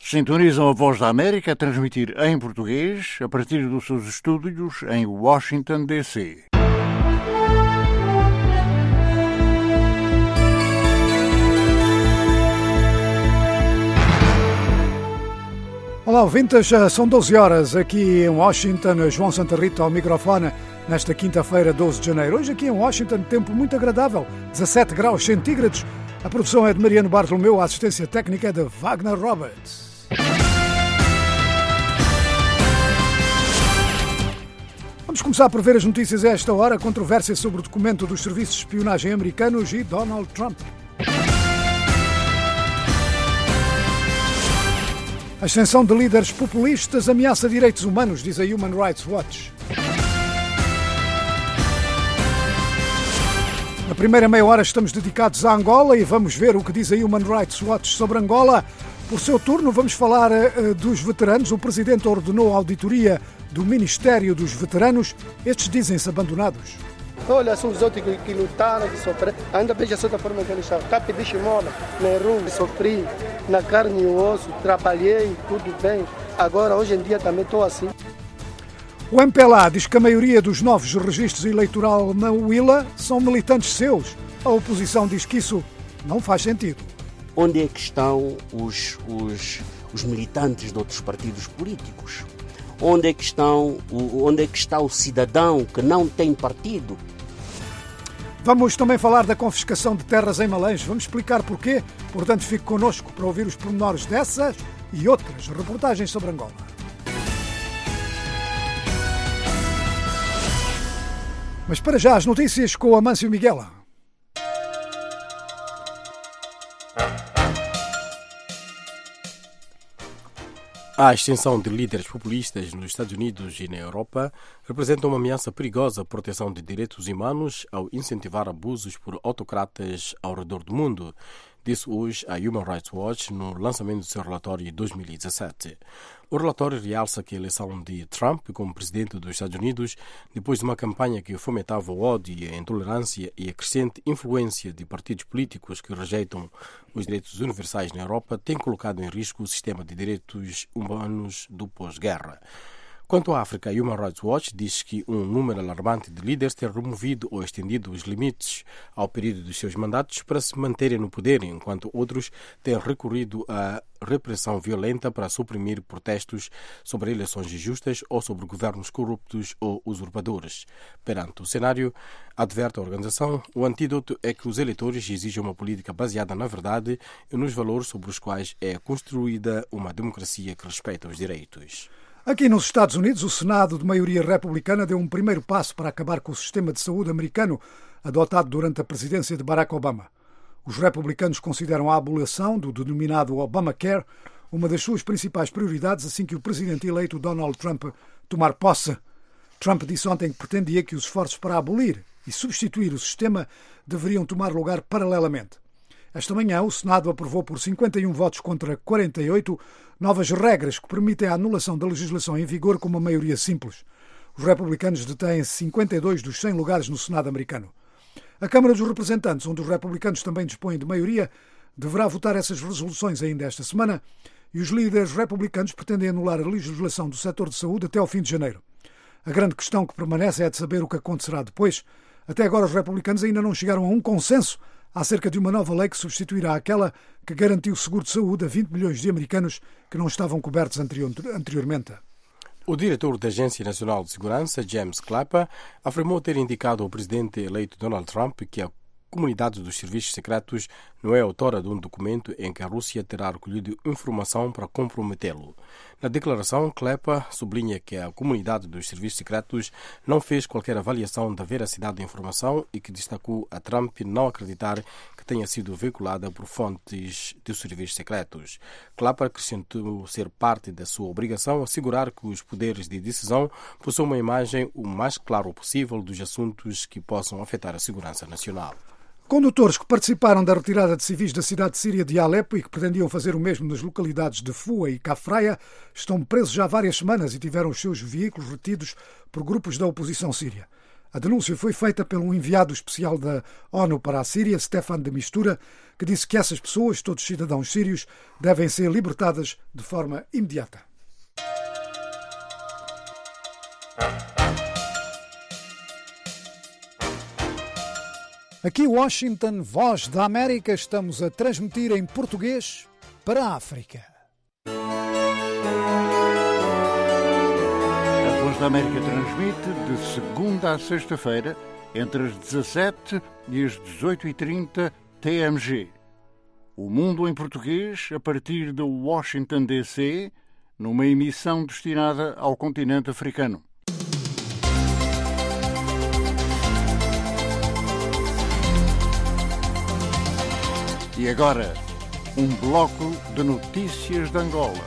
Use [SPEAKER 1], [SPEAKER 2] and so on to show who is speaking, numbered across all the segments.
[SPEAKER 1] Sintonizam a Voz da América a transmitir em português a partir dos seus estúdios em Washington, D.C.
[SPEAKER 2] Olá, ouvintes, são 12 horas aqui em Washington. João Santa Rita ao microfone nesta quinta-feira, 12 de janeiro. Hoje aqui em Washington, tempo muito agradável, 17 graus centígrados. A produção é de Mariano Bartolomeu, a assistência técnica é de Wagner Roberts. Vamos começar por ver as notícias a esta hora. Controvérsia sobre o documento dos serviços de espionagem americanos e Donald Trump. A ascensão de líderes populistas ameaça direitos humanos, diz a Human Rights Watch. Na primeira meia hora estamos dedicados a Angola e vamos ver o que diz a Human Rights Watch sobre Angola. Por seu turno, vamos falar dos veteranos. O Presidente ordenou a auditoria do Ministério dos Veteranos. Estes dizem-se abandonados.
[SPEAKER 3] Olha, são os outros que lutaram, que sofreram. Ainda veja só da forma que eles estão. Está pedindo esmola na rua, sofri na carne e o osso, trabalhei, tudo bem. Agora, hoje em dia, também estou assim.
[SPEAKER 2] O MPLA diz que a maioria dos novos registros eleitorais na Huila são militantes seus. A oposição diz que isso não faz sentido.
[SPEAKER 4] Onde é que estão os militantes de outros partidos políticos? Onde é que está o cidadão que não tem partido?
[SPEAKER 2] Vamos também falar da confiscação de terras em Malães. Vamos explicar porquê. Portanto, fique connosco para ouvir os pormenores dessas e outras reportagens sobre Angola. Mas para já as notícias com o Amâncio Miguela.
[SPEAKER 5] A ascensão de líderes populistas nos Estados Unidos e na Europa representa uma ameaça perigosa à proteção de direitos humanos ao incentivar abusos por autocratas ao redor do mundo, disse hoje a Human Rights Watch no lançamento do seu relatório de 2017. O relatório realça que a eleição de Trump como presidente dos Estados Unidos, depois de uma campanha que fomentava o ódio e a intolerância e a crescente influência de partidos políticos que rejeitam os direitos universais na Europa, tem colocado em risco o sistema de direitos humanos do pós-guerra. Quanto à África, a Human Rights Watch diz que um número alarmante de líderes tem removido ou estendido os limites ao período dos seus mandatos para se manterem no poder, enquanto outros têm recorrido à repressão violenta para suprimir protestos sobre eleições injustas ou sobre governos corruptos ou usurpadores. Perante o cenário, adverte a organização, o antídoto é que os eleitores exijam uma política baseada na verdade e nos valores sobre os quais é construída uma democracia que respeita os direitos.
[SPEAKER 2] Aqui nos Estados Unidos, o Senado de maioria republicana deu um primeiro passo para acabar com o sistema de saúde americano adotado durante a presidência de Barack Obama. Os republicanos consideram a abolição do denominado Obamacare uma das suas principais prioridades assim que o presidente eleito Donald Trump tomar posse. Trump disse ontem que pretendia que os esforços para abolir e substituir o sistema deveriam tomar lugar paralelamente. Esta manhã, o Senado aprovou por 51 votos contra 48 novas regras que permitem a anulação da legislação em vigor com uma maioria simples. Os republicanos detêm 52 dos 100 lugares no Senado americano. A Câmara dos Representantes, onde os republicanos também dispõem de maioria, deverá votar essas resoluções ainda esta semana e os líderes republicanos pretendem anular a legislação do setor de saúde até ao fim de janeiro. A grande questão que permanece é de saber o que acontecerá depois. Até agora os republicanos ainda não chegaram a um consenso acerca de uma nova lei que substituirá aquela que garantiu seguro de saúde a 20 milhões de americanos que não estavam cobertos anteriormente.
[SPEAKER 5] O diretor da Agência Nacional de Segurança, James Clapper, afirmou ter indicado ao presidente eleito Donald Trump que a comunidade dos serviços secretos não é autora de um documento em que a Rússia terá recolhido informação para comprometê-lo. Na declaração, Clapper sublinha que a comunidade dos serviços secretos não fez qualquer avaliação da veracidade da informação e que destacou a Trump não acreditar que tenha sido veiculada por fontes dos serviços secretos. Clapper acrescentou ser parte da sua obrigação assegurar que os poderes de decisão possuam uma imagem o mais clara possível dos assuntos que possam afetar a segurança nacional.
[SPEAKER 2] Condutores que participaram da retirada de civis da cidade síria de Alepo e que pretendiam fazer o mesmo nas localidades de Fua e Cafraia estão presos já há várias semanas e tiveram os seus veículos retidos por grupos da oposição síria. A denúncia foi feita pelo enviado especial da ONU para a Síria, Stefan de Mistura, que disse que essas pessoas, todos cidadãos sírios, devem ser libertadas de forma imediata. Aqui Washington, Voz da América, estamos a transmitir em português para a África.
[SPEAKER 1] A Voz da América transmite de segunda a sexta-feira, entre as 17 e as 18h30 TMG. O Mundo em Português, a partir de Washington, D.C., numa emissão destinada ao continente africano. E agora, um bloco de notícias de Angola.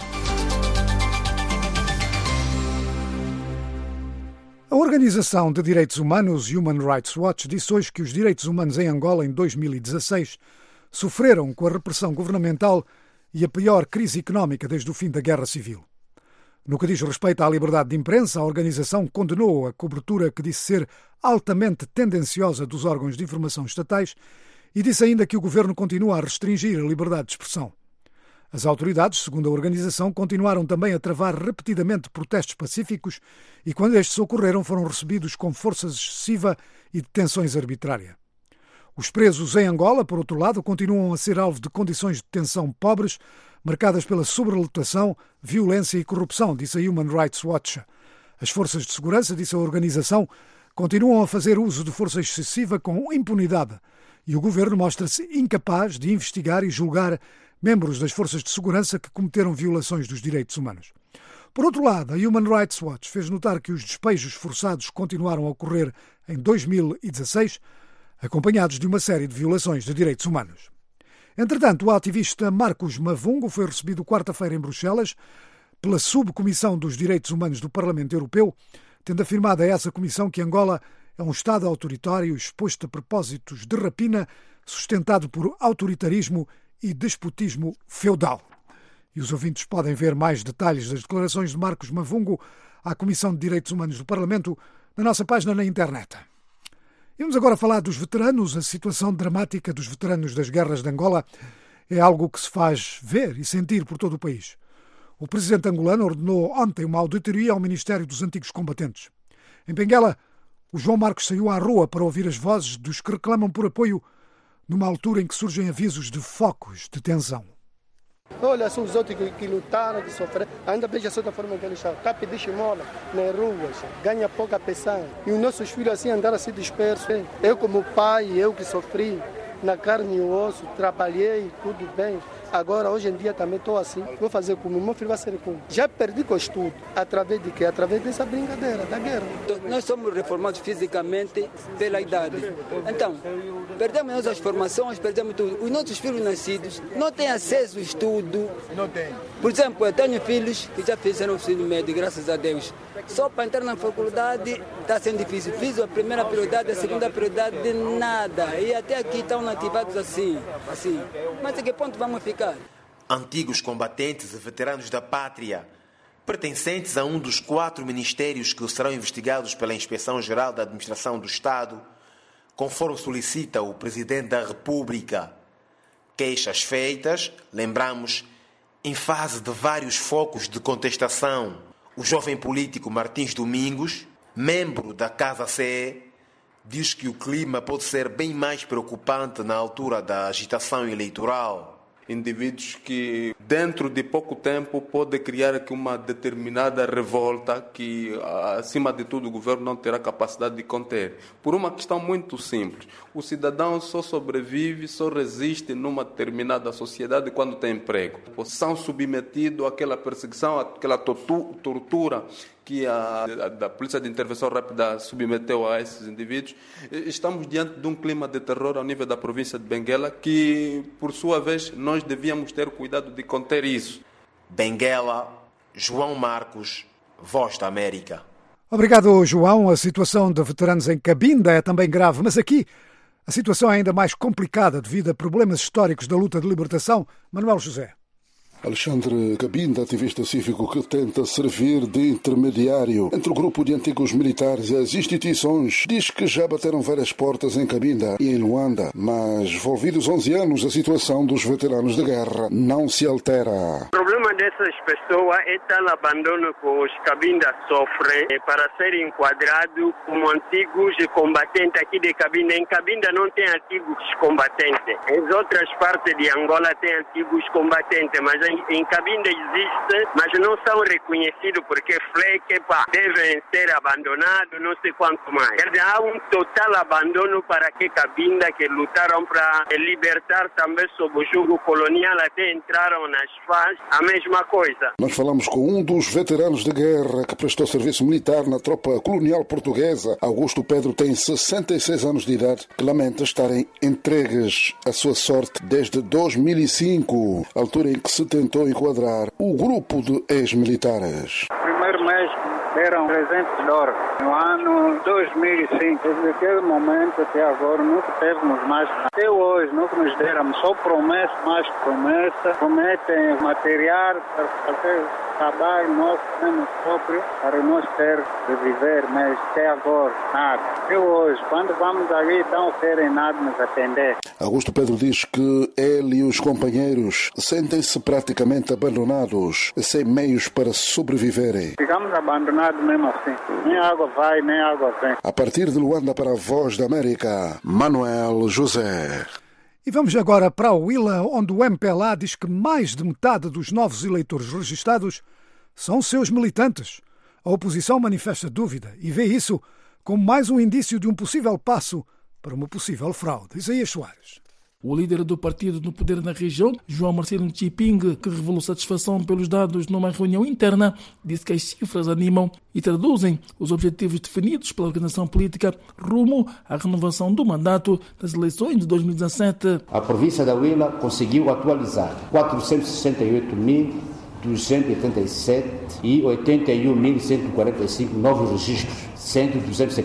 [SPEAKER 2] A Organização de Direitos Humanos Human Rights Watch disse hoje que os direitos humanos em Angola, em 2016, sofreram com a repressão governamental e a pior crise económica desde o fim da Guerra Civil. No que diz respeito à liberdade de imprensa, a organização condenou a cobertura que disse ser altamente tendenciosa dos órgãos de informação estatais e disse ainda que o governo continua a restringir a liberdade de expressão. As autoridades, segundo a organização, continuaram também a travar repetidamente protestos pacíficos e, quando estes ocorreram, foram recebidos com força excessiva e detenções arbitrárias. Os presos em Angola, por outro lado, continuam a ser alvo de condições de detenção pobres, marcadas pela sobrelotação, violência e corrupção, disse a Human Rights Watch. As forças de segurança, disse a organização, continuam a fazer uso de força excessiva com impunidade e o governo mostra-se incapaz de investigar e julgar membros das forças de segurança que cometeram violações dos direitos humanos. Por outro lado, a Human Rights Watch fez notar que os despejos forçados continuaram a ocorrer em 2016, acompanhados de uma série de violações de direitos humanos. Entretanto, o ativista Marcos Mavungo foi recebido quarta-feira em Bruxelas pela Subcomissão dos Direitos Humanos do Parlamento Europeu, tendo afirmado a essa comissão que Angola é um Estado autoritário exposto a propósitos de rapina, sustentado por autoritarismo e despotismo feudal. E os ouvintes podem ver mais detalhes das declarações de Marcos Mavungo à Comissão de Direitos Humanos do Parlamento na nossa página na internet. E vamos agora falar dos veteranos. A situação dramática dos veteranos das guerras de Angola é algo que se faz ver e sentir por todo o país. O presidente angolano ordenou ontem uma auditoria ao Ministério dos Antigos Combatentes. Em Benguela, o João Marcos saiu à rua para ouvir as vozes dos que reclamam por apoio numa altura em que surgem avisos de focos de tensão.
[SPEAKER 3] Olha, são os outros que lutaram, que sofreram. Ainda veja a certa forma que eles estão. Está a pedir esmola nas ruas, ganha pouca pensão. E os nossos filhos assim andaram assim dispersos. Eu como pai, eu que sofri na carne e osso, trabalhei, tudo bem. Agora, hoje em dia também estou assim. Vou fazer como? Meu filho vai ser como? Já perdi com o estudo. Através de quê? Através dessa brincadeira, da guerra.
[SPEAKER 6] Nós somos reformados fisicamente pela idade. Então, perdemos nossas formações, perdemos tudo. Os nossos filhos nascidos não têm acesso ao estudo. Não tem. Por exemplo, eu tenho filhos que já fizeram o ensino médio, graças a Deus. Só para entrar na faculdade está sendo difícil. Fiz a primeira prioridade, a segunda prioridade, de nada. E até aqui estão nativados assim. Mas a que ponto vamos ficar?
[SPEAKER 7] Antigos combatentes e veteranos da pátria, pertencentes a um dos 4 ministérios que serão investigados pela Inspeção-Geral da Administração do Estado, conforme solicita o Presidente da República. Queixas feitas, lembramos, em fase de vários focos de contestação. O jovem político Martins Domingos, membro da Casa CE, diz que o clima pode ser bem mais preocupante na altura da agitação eleitoral.
[SPEAKER 8] Indivíduos que dentro de pouco tempo pode criar aqui uma determinada revolta que, acima de tudo, o governo não terá capacidade de conter. Por uma questão muito simples. O cidadão só sobrevive, só resiste numa determinada sociedade quando tem emprego. São submetidos àquela perseguição, àquela tortura que a Polícia de Intervenção Rápida submeteu a esses indivíduos. Estamos diante de um clima de terror ao nível da província de Benguela que, por sua vez, nós devíamos ter cuidado de conter isso.
[SPEAKER 7] Benguela, João Marcos, Voz da América.
[SPEAKER 2] Obrigado, João. A situação de veteranos em Cabinda é também grave, mas aqui a situação é ainda mais complicada devido a problemas históricos da luta de libertação. Manuel José.
[SPEAKER 9] Alexandre Cabinda, ativista cívico que tenta servir de intermediário entre o grupo de antigos militares e as instituições, diz que já bateram várias portas em Cabinda e em Luanda, mas, envolvidos 11 anos, a situação dos veteranos de guerra não se altera.
[SPEAKER 10] O problema dessas pessoas é tal abandono que os Cabinda sofrem para ser enquadrado como antigos combatentes aqui de Cabinda. Em Cabinda não tem antigos combatentes. Em outras partes de Angola tem antigos combatentes, mas em Cabinda existe, mas não são reconhecidos porque devem ser abandonados, não sei quanto mais. Há um total abandono para que Cabinda, que lutaram para libertar também sob o jugo colonial, até entraram nas FAS, a mesma coisa.
[SPEAKER 9] Nós falamos com um dos veteranos de guerra que prestou serviço militar na tropa colonial portuguesa. Augusto Pedro tem 66 anos de idade, que lamenta estarem entregues à sua sorte desde 2005, altura em que se tentou enquadrar o grupo de ex-militares.
[SPEAKER 11] Primeiro mês deram $300. No ano 2005, desde aquele momento até agora, nunca tivemos mais. Até hoje, nunca nos deram só promessa, mais promessa. Prometem material para fazer trabalho nosso, mesmo próprio, para nós ter de viver, mas até agora, nada. Até hoje, quando vamos ali, não querem nada nos atender.
[SPEAKER 9] Augusto Pedro diz que ele e os companheiros sentem-se praticamente abandonados, sem meios para sobreviverem.
[SPEAKER 11] Ficamos abandonados mesmo assim. Nem água vai, nem água vem.
[SPEAKER 9] A partir de Luanda para a Voz da América, Manuel José.
[SPEAKER 2] E vamos agora para o Huila, onde o MPLA diz que mais de metade dos novos eleitores registados são seus militantes. A oposição manifesta dúvida e vê isso como mais um indício de um possível passo para uma possível fraude. Isaías Soares.
[SPEAKER 12] O líder do partido no poder na região, João Marcelino Chiping, que revelou satisfação pelos dados numa reunião interna, disse que as cifras animam e traduzem os objetivos definidos pela organização política rumo à renovação do mandato das eleições de 2017.
[SPEAKER 13] A província da Huila conseguiu atualizar 468.287 e 81.145 novos registros, sendo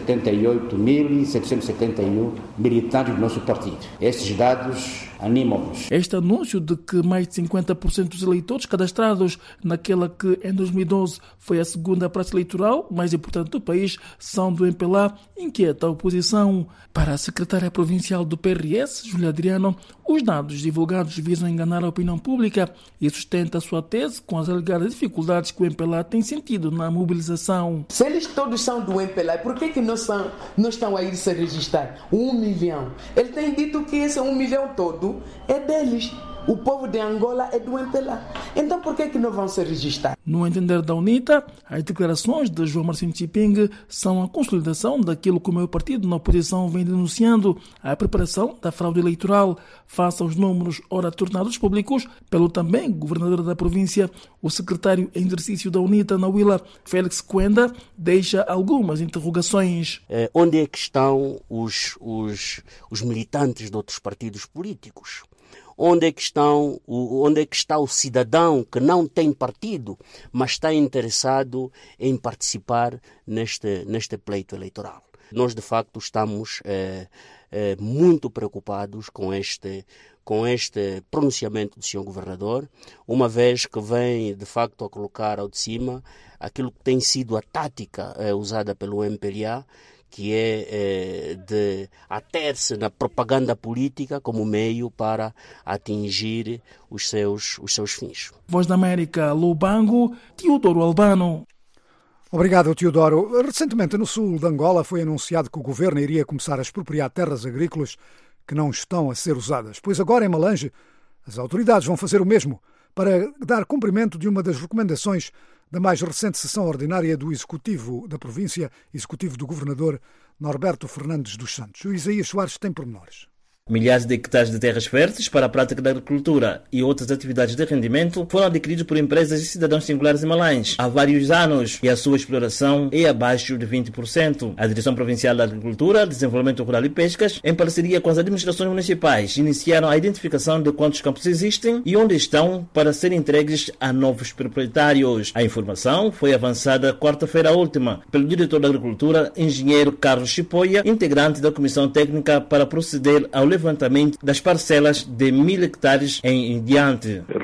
[SPEAKER 13] 278.771 militantes do nosso partido. Estes dados animam-nos.
[SPEAKER 12] Este anúncio de que mais de 50% dos eleitores cadastrados naquela que em 2012 foi a segunda praça eleitoral mais importante do país são do MPLA inquieta a oposição. Para a secretária provincial do PRS, Júlia Adriano, os dados divulgados visam enganar a opinião pública e sustenta a sua tese com as alegadas dificuldades que o MPLA tem sentido na mobilização.
[SPEAKER 14] Se eles todos são do MPLA, por que não estão a ir se registrar? 1 milhão. Ele tem dito que esse 1 milhão todo é deles. O povo de Angola é do MPLA. Então por que não vão se registrar?
[SPEAKER 12] No entender da UNITA, as declarações de João Marcelino Chiping são a consolidação daquilo que o meu partido na oposição vem denunciando, a preparação da fraude eleitoral. Face aos números ora tornados públicos pelo também governador da província, o secretário em exercício da UNITA na Huila, Félix Quenda, deixa algumas interrogações.
[SPEAKER 4] Onde é que estão os militantes de outros partidos políticos? Onde é que está o cidadão que não tem partido, mas está interessado em participar neste pleito eleitoral? Nós, de facto, estamos muito preocupados com este pronunciamento do Sr. Governador, uma vez que vem, de facto, a colocar ao de cima aquilo que tem sido a tática usada pelo MPLA, que é de ater-se na propaganda política como meio para atingir os seus fins.
[SPEAKER 12] Voz da América, Lubango, Teodoro Albano.
[SPEAKER 2] Obrigado, Teodoro. Recentemente, no sul de Angola, foi anunciado que o governo iria começar a expropriar terras agrícolas que não estão a ser usadas. Pois agora, em Malange, as autoridades vão fazer o mesmo para dar cumprimento de uma das recomendações da mais recente sessão ordinária do Executivo da província, Executivo do Governador Norberto Fernandes dos Santos. O Isaías Soares tem pormenores.
[SPEAKER 15] Milhares de hectares de terras férteis para a prática da agricultura e outras atividades de rendimento foram adquiridos por empresas e cidadãos singulares em Malange há vários anos e a sua exploração é abaixo de 20%. A Direção Provincial da Agricultura, Desenvolvimento Rural e Pescas, em parceria com as administrações municipais, iniciaram a identificação de quantos campos existem e onde estão para serem entregues a novos proprietários. A informação foi avançada quarta-feira última pelo diretor da Agricultura, engenheiro Carlos Chipoia, integrante da Comissão Técnica para proceder ao levantamento das parcelas de 1.000 hectares em diante.
[SPEAKER 16] Reconhecer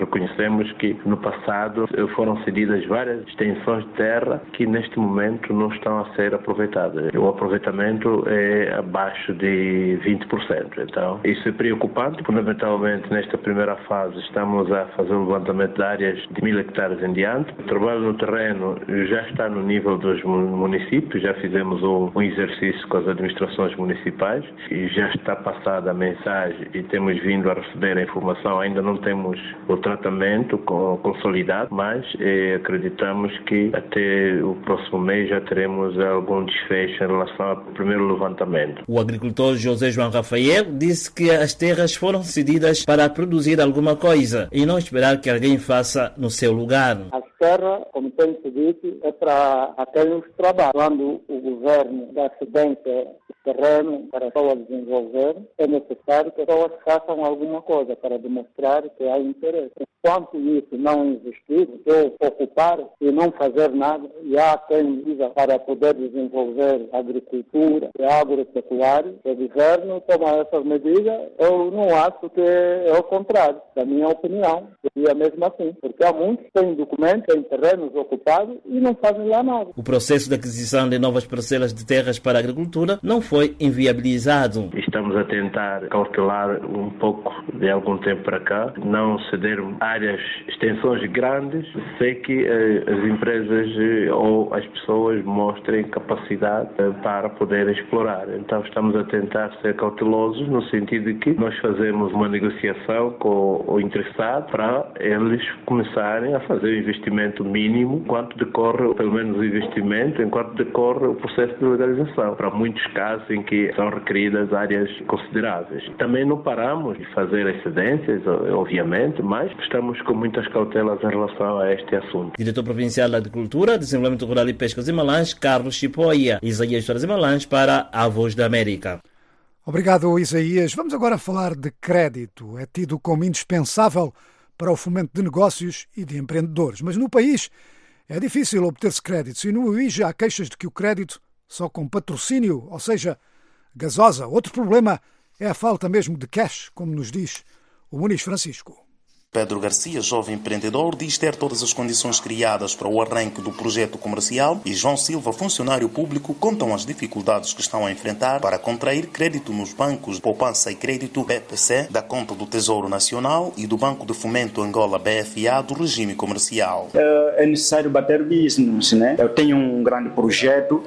[SPEAKER 16] reconhecemos que no passado foram cedidas várias extensões de terra que neste momento não estão a ser aproveitadas. O aproveitamento é abaixo de 20%. Então, isso é preocupante. Fundamentalmente, nesta primeira fase, estamos a fazer o levantamento de áreas de 1.000 hectares em diante. O trabalho no terreno já está no nível dos municípios, já fizemos um exercício com as administrações municipais e já está passada a mensagem e temos vindo a receber a informação. Ainda não temos o tratamento consolidado, mas acreditamos que até o próximo mês já teremos algum desfecho em relação ao primeiro levantamento.
[SPEAKER 15] O agricultor José João Rafael disse que as terras foram cedidas para produzir alguma coisa e não esperar que alguém faça no seu lugar.
[SPEAKER 11] As terras, como tem se dito, é para aqueles que trabalham. Quando o governo dá cedência do terreno para a pessoa desenvolver, é necessário que as pessoas façam alguma coisa para demonstrar que há interesse. Enquanto isso não existir, ou ocupar e não fazer nada, e há quem diga para poder desenvolver agricultura e agropecuária, o governo toma essas medidas, eu não acho que é o contrário. Da minha opinião, seria mesmo assim, porque há muitos que têm documentos, têm terrenos ocupados e não fazem lá nada.
[SPEAKER 15] O processo de aquisição de novas parcelas de terras para a agricultura não foi inviabilizado.
[SPEAKER 16] Estamos a tentar cautelar um pouco de algum tempo para cá, não ceder áreas, extensões grandes, sei que as empresas ou as pessoas mostrem capacidade para poder explorar. Então estamos a tentar ser cautelosos no sentido de que nós fazemos uma negociação com o interessado para eles começarem a fazer o investimento mínimo enquanto decorre, pelo menos o investimento, enquanto decorre o processo de legalização. Para muitos casos em que são requeridas áreas consideráveis. Também não paramos de fazer excedências, obviamente, mas estamos com muitas cautelas em relação a este assunto.
[SPEAKER 15] Diretor Provincial da Agricultura, Desenvolvimento Rural e Pesca Zimalães, Carlos Chipoia. Isaías Zimalães para a Voz da América.
[SPEAKER 2] Obrigado, Isaías. Vamos agora falar de crédito. É tido como indispensável para o fomento de negócios e de empreendedores. Mas no país é difícil obter-se créditos e no IJ há queixas de que o crédito só com patrocínio, ou seja, gasosa. Outro problema é a falta mesmo de cash, como nos diz o Muniz Francisco.
[SPEAKER 17] Pedro Garcia, jovem empreendedor, diz ter todas as condições criadas para o arranque do projeto comercial e João Silva, funcionário público, contam as dificuldades que estão a enfrentar para contrair crédito nos bancos Poupança e Crédito BPC, da conta do Tesouro Nacional e do Banco de Fomento Angola BFA do regime comercial.
[SPEAKER 18] É necessário bater business, né? Eu tenho um grande projeto,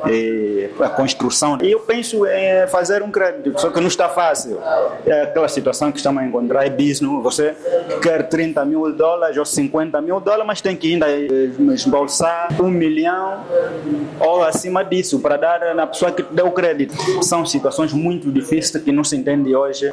[SPEAKER 18] a construção, e eu penso em fazer um crédito, só que não está fácil. É aquela situação que estamos a encontrar, é business, você quer $30 mil ou $50 mil, mas tem que ainda esbolsar $1 milhão ou acima disso para dar na pessoa que deu o crédito. São situações muito difíceis que não se entende hoje.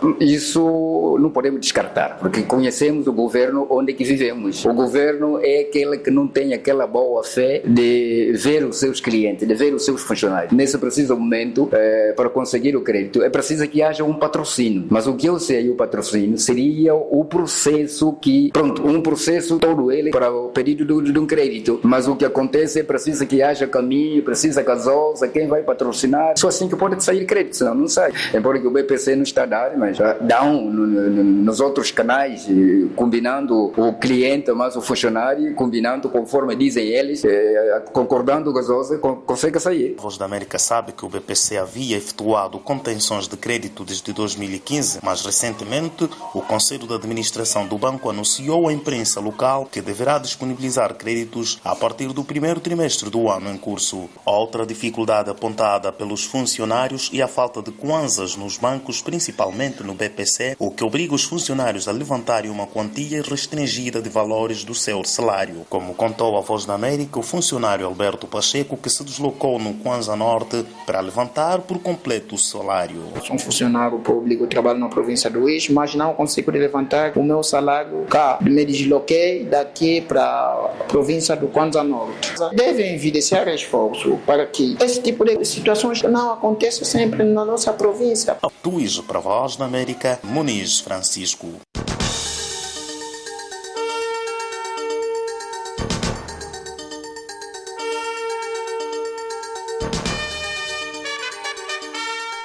[SPEAKER 19] Isso não podemos descartar, porque conhecemos o governo onde que vivemos. O governo é aquele que não tem aquela boa fé de ver os seus clientes, de ver os seus funcionários. Nesse preciso momento, para conseguir o crédito, é preciso que haja um patrocínio. Mas o que eu sei, o patrocínio seria o processo um processo todo ele para o pedido de um crédito. Mas o que acontece é preciso que haja caminho, precisa gasosa, quem vai patrocinar. Só assim que pode sair crédito, senão não sai. É porque o BPC não está a dar, mas dão nos outros canais, combinando o cliente, mas o funcionário, combinando conforme dizem eles, concordando gasosa, consegue sair.
[SPEAKER 17] A Voz da América sabe que o BPC havia efetuado contenções de crédito desde 2015, mas recentemente o Conselho de Administração do Banco anunciou à imprensa local que deverá disponibilizar créditos a partir do primeiro trimestre do ano em curso. Outra dificuldade apontada pelos funcionários é a falta de kwanzas nos bancos, principalmente no BPC, o que obriga os funcionários a levantarem uma quantia restringida de valores do seu salário. Como contou a Voz da América, o funcionário Alberto Pacheco, que se deslocou no Kwanza Norte para levantar por completo o salário.
[SPEAKER 20] Sou um funcionário público, trabalho na província do Eixo, mas não consigo levantar o meu salário cá. Me desloquei daqui para a província do Kwanza Norte. Devem evidenciar esforço para que esse tipo de situações não aconteçam sempre na nossa província.
[SPEAKER 17] Do IJ para a Voz da América, Muniz Francisco.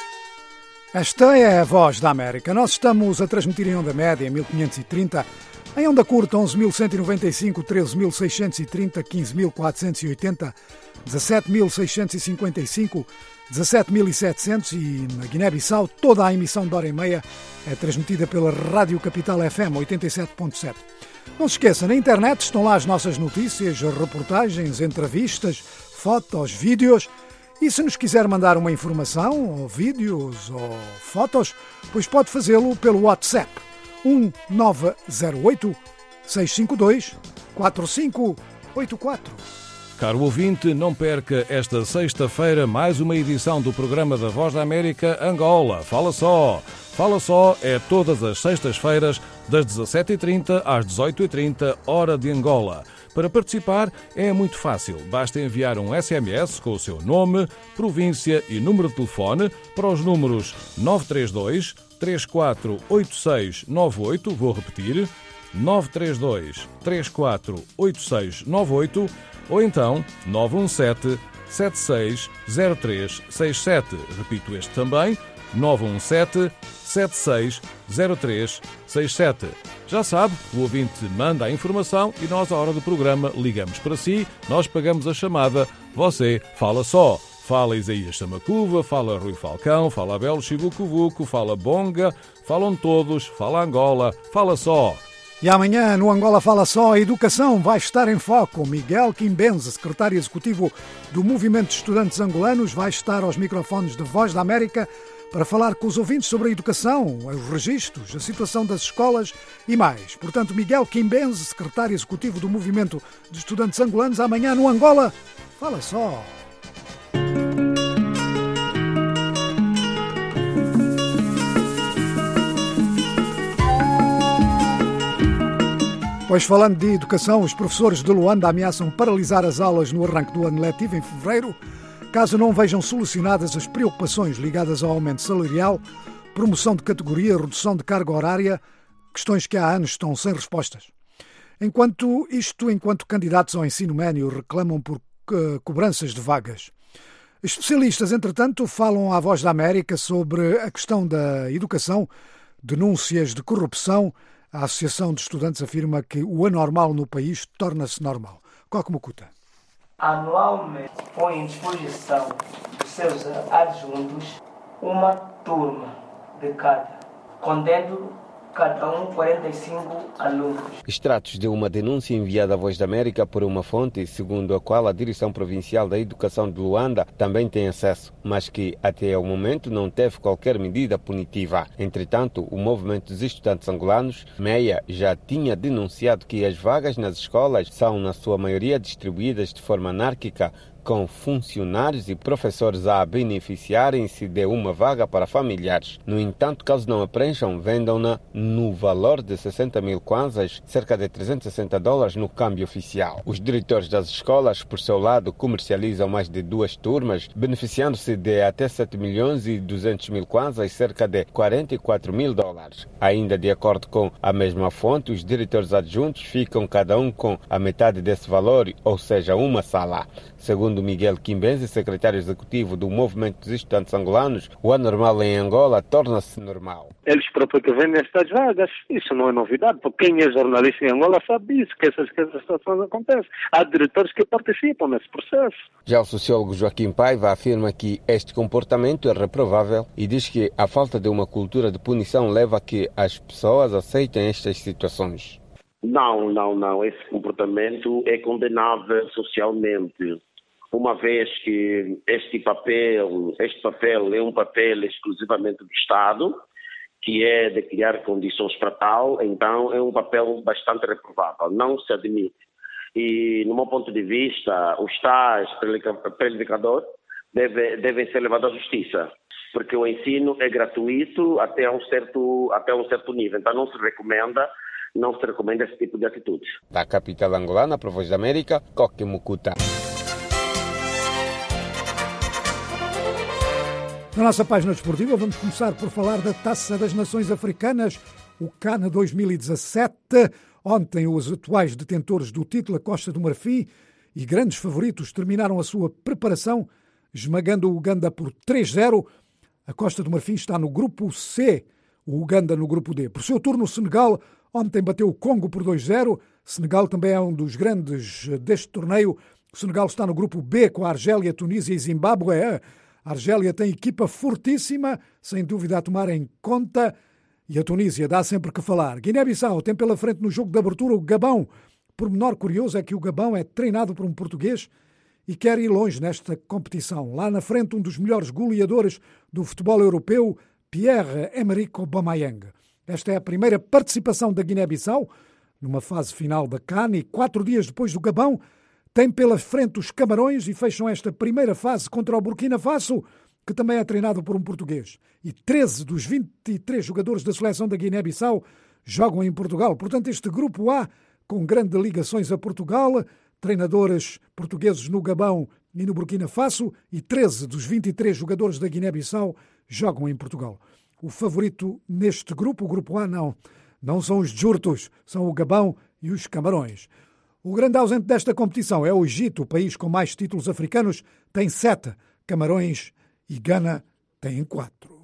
[SPEAKER 2] Esta é a Voz da América. Nós estamos a transmitir em onda média em 1530 Em onda curta, 11.195, 13.630, 15.480, 17.655, 17.700 e na Guiné-Bissau toda a emissão de hora e meia é transmitida pela Rádio Capital FM 87.7. Não se esqueça, na internet estão lá as nossas notícias, reportagens, entrevistas, fotos, vídeos. E se nos quiser mandar uma informação, ou vídeos, ou fotos, pois pode fazê-lo pelo WhatsApp 1908 652 4584.
[SPEAKER 21] Caro ouvinte, não perca esta sexta-feira mais uma edição do programa da Voz da América Angola. Fala Só! Fala Só é todas as sextas-feiras, das 17h30 às 18h30, hora de Angola. Para participar é muito fácil. Basta enviar um SMS com o seu nome, província e número de telefone para os números 932 348698, vou repetir, 932 348698, ou então 917 760367. Repito este também, 917 760367. Já sabe, o ouvinte manda a informação e nós, à hora do programa, ligamos para si, nós pagamos a chamada, você fala só. Fala Isaías Samacuva, fala Rui Falcão, fala Abel Chibucuvuco, fala Bonga, falam todos, fala Angola, fala só.
[SPEAKER 2] E amanhã, no Angola Fala Só, a educação vai estar em foco. Miguel Quimbenze, secretário executivo do Movimento de Estudantes Angolanos, vai estar aos microfones da Voz da América para falar com os ouvintes sobre a educação, os registros, a situação das escolas e mais. Portanto, Miguel Quimbenze, secretário executivo do Movimento de Estudantes Angolanos, amanhã no Angola Fala Só. Pois, falando de educação, os professores de Luanda ameaçam paralisar as aulas no arranque do ano letivo em fevereiro, caso não vejam solucionadas as preocupações ligadas ao aumento salarial, promoção de categoria, redução de carga horária, questões que há anos estão sem respostas. Enquanto candidatos ao ensino médio reclamam por cobranças de vagas. Especialistas, entretanto, falam à Voz da América sobre a questão da educação, denúncias de corrupção. A Associação de Estudantes afirma que o anormal no país torna-se normal. Coque Mucuta.
[SPEAKER 22] Anualmente põe em disposição dos seus adjuntos uma turma de cada, contendo cada um 45 alunos.
[SPEAKER 23] Extratos de uma denúncia enviada à Voz da América por uma fonte, segundo a qual a Direção Provincial da Educação de Luanda também tem acesso, mas que até ao momento não teve qualquer medida punitiva. Entretanto, o Movimento dos Estudantes Angolanos, MEIA, já tinha denunciado que as vagas nas escolas são, na sua maioria, distribuídas de forma anárquica, com funcionários e professores a beneficiarem-se de uma vaga para familiares. No entanto, caso não a preencham, vendam-na no valor de 60 mil kwanzas, cerca de $360 no câmbio oficial. Os diretores das escolas, por seu lado, comercializam mais de 2 turmas, beneficiando-se de até 7.200.000 kwanzas, cerca de $44 mil. Ainda de acordo com a mesma fonte, os diretores adjuntos ficam cada um com a metade desse valor, ou seja, uma sala. Segundo Miguel Quimbenze, secretário executivo do Movimento dos Estudantes Angolanos, o anormal em Angola torna-se normal.
[SPEAKER 24] Eles próprios que vendem estas vagas, isso não é novidade, porque quem é jornalista em Angola sabe isso, que essas situações acontecem. Há diretores que participam nesse processo.
[SPEAKER 23] Já o sociólogo Joaquim Paiva afirma que este comportamento é reprovável e diz que a falta de uma cultura de punição leva a que as pessoas aceitem estas situações.
[SPEAKER 25] Não. Esse comportamento é condenável socialmente. Uma vez que este papel é um papel exclusivamente do Estado, que é de criar condições para tal, então é um papel bastante reprovável, não se admite. E, no meu ponto de vista, os tais prejudicadores devem ser levados à justiça, porque o ensino é gratuito até um certo nível, então não se recomenda esse tipo de atitudes.
[SPEAKER 23] Da capital angolana, para a Voz da América, Coque Mucuta.
[SPEAKER 2] Na nossa página desportiva vamos começar por falar da Taça das Nações Africanas, o CAN 2017. Ontem os atuais detentores do título, a Costa do Marfim, e grandes favoritos terminaram a sua preparação, esmagando o Uganda por 3-0. A Costa do Marfim está no grupo C, o Uganda no grupo D. Por seu turno, o Senegal Ontem bateu o Congo por 2-0. Senegal também é um dos grandes deste torneio. O Senegal está no grupo B com a Argélia, Tunísia e Zimbábue. A Argélia tem equipa fortíssima, sem dúvida a tomar em conta. E a Tunísia dá sempre que falar. Guiné-Bissau tem pela frente no jogo de abertura o Gabão. Por menor curioso é que o Gabão é treinado por um português e quer ir longe nesta competição. Lá na frente, um dos melhores goleadores do futebol europeu, Pierre-Emerick Aubameyang. Esta é a primeira participação da Guiné-Bissau numa fase final da CAN e 4 dias depois do Gabão tem pela frente os Camarões e fecham esta primeira fase contra o Burkina Faso, que também é treinado por um português. E 13 dos 23 jogadores da seleção da Guiné-Bissau jogam em Portugal. Portanto, este grupo A, com grandes ligações a Portugal, treinadores portugueses no Gabão e no Burkina Faso, e 13 dos 23 jogadores da Guiné-Bissau jogam em Portugal. O favorito neste grupo, o grupo A, não são os Djurtos, são o Gabão e os Camarões. O grande ausente desta competição é o Egito, o país com mais títulos africanos, tem 7. Camarões e Gana têm 4.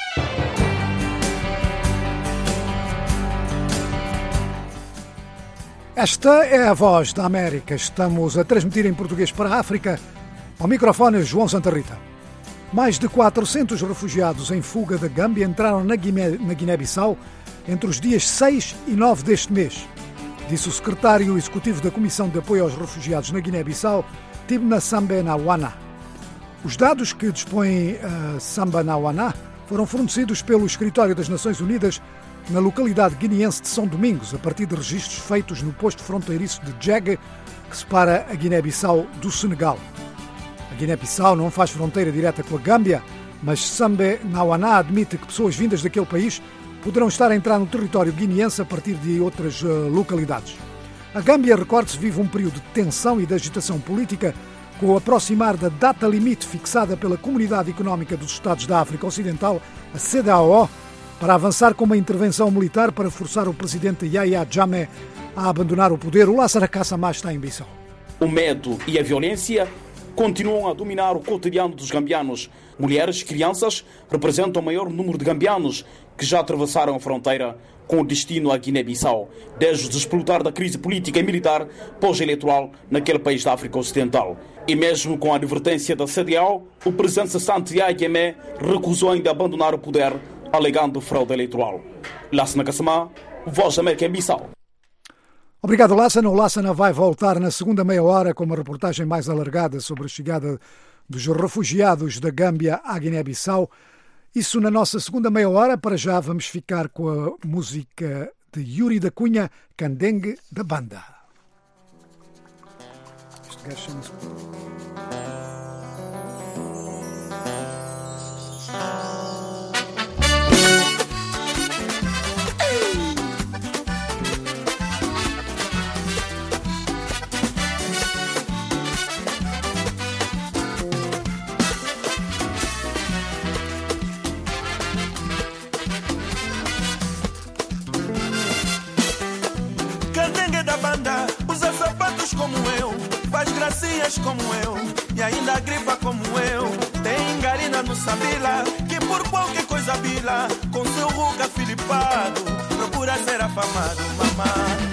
[SPEAKER 2] Esta é a Voz da América. Estamos a transmitir em português para a África. Ao microfone, João Santa Rita. Mais de 400 refugiados em fuga da Gâmbia entraram na Guiné-Bissau entre os dias 6 e 9 deste mês, disse o secretário executivo da Comissão de Apoio aos Refugiados na Guiné-Bissau, Tibna Sambe Nawana. Os dados que dispõe a Samba Nawana foram fornecidos pelo Escritório das Nações Unidas na localidade guineense de São Domingos, a partir de registros feitos no posto fronteiriço de Djegue, que separa a Guiné-Bissau do Senegal. A Guiné-Bissau não faz fronteira direta com a Gâmbia, mas Sambe Nawana admite que pessoas vindas daquele país poderão estar a entrar no território guineense a partir de outras localidades. A Gâmbia, recorde-se, vive um período de tensão e de agitação política, com o aproximar da data limite fixada pela Comunidade Económica dos Estados da África Ocidental, a CEDEAO, para avançar com uma intervenção militar para forçar o presidente Yahya Jammeh a abandonar o poder. O Lázaro Caçamá está em Bissau.
[SPEAKER 1] O medo e a violência continuam a dominar o cotidiano dos gambianos. Mulheres e crianças representam o maior número de gambianos que já atravessaram a fronteira com o destino à Guiné-Bissau, desde o despolutar da crise política e militar pós-eleitoral naquele país da África Ocidental. E mesmo com a advertência da CEDEAO, o presidente cessante Yahya Jammeh recusou ainda abandonar o poder, alegando fraude eleitoral. Lassana Kassamá, Voz da América em Bissau.
[SPEAKER 2] Obrigado, Lassana. O Lassana vai voltar na segunda meia hora com uma reportagem mais alargada sobre a chegada dos refugiados da Gâmbia à Guiné-Bissau. Isso na nossa segunda meia hora. Para já vamos ficar com a música de Yuri da Cunha, Candengue da Banda. Este gajo chama-se...
[SPEAKER 3] Usa sapatos como eu, faz gracinhas como eu, e ainda gripa como eu. Tem garina no Sabila, que por qualquer coisa bila, com seu ruga filipado, procura ser afamado, mamá.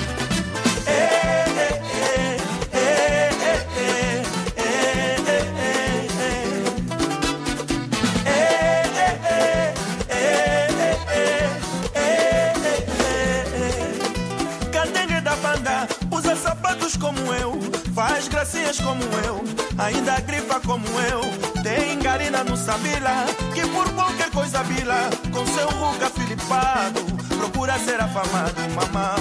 [SPEAKER 3] Usa sapatos como eu, faz gracinhas como eu, ainda gripa como eu. Tem garina no Sabila, que por qualquer coisa bila, com seu ruga filipado, procura ser afamado, mamá.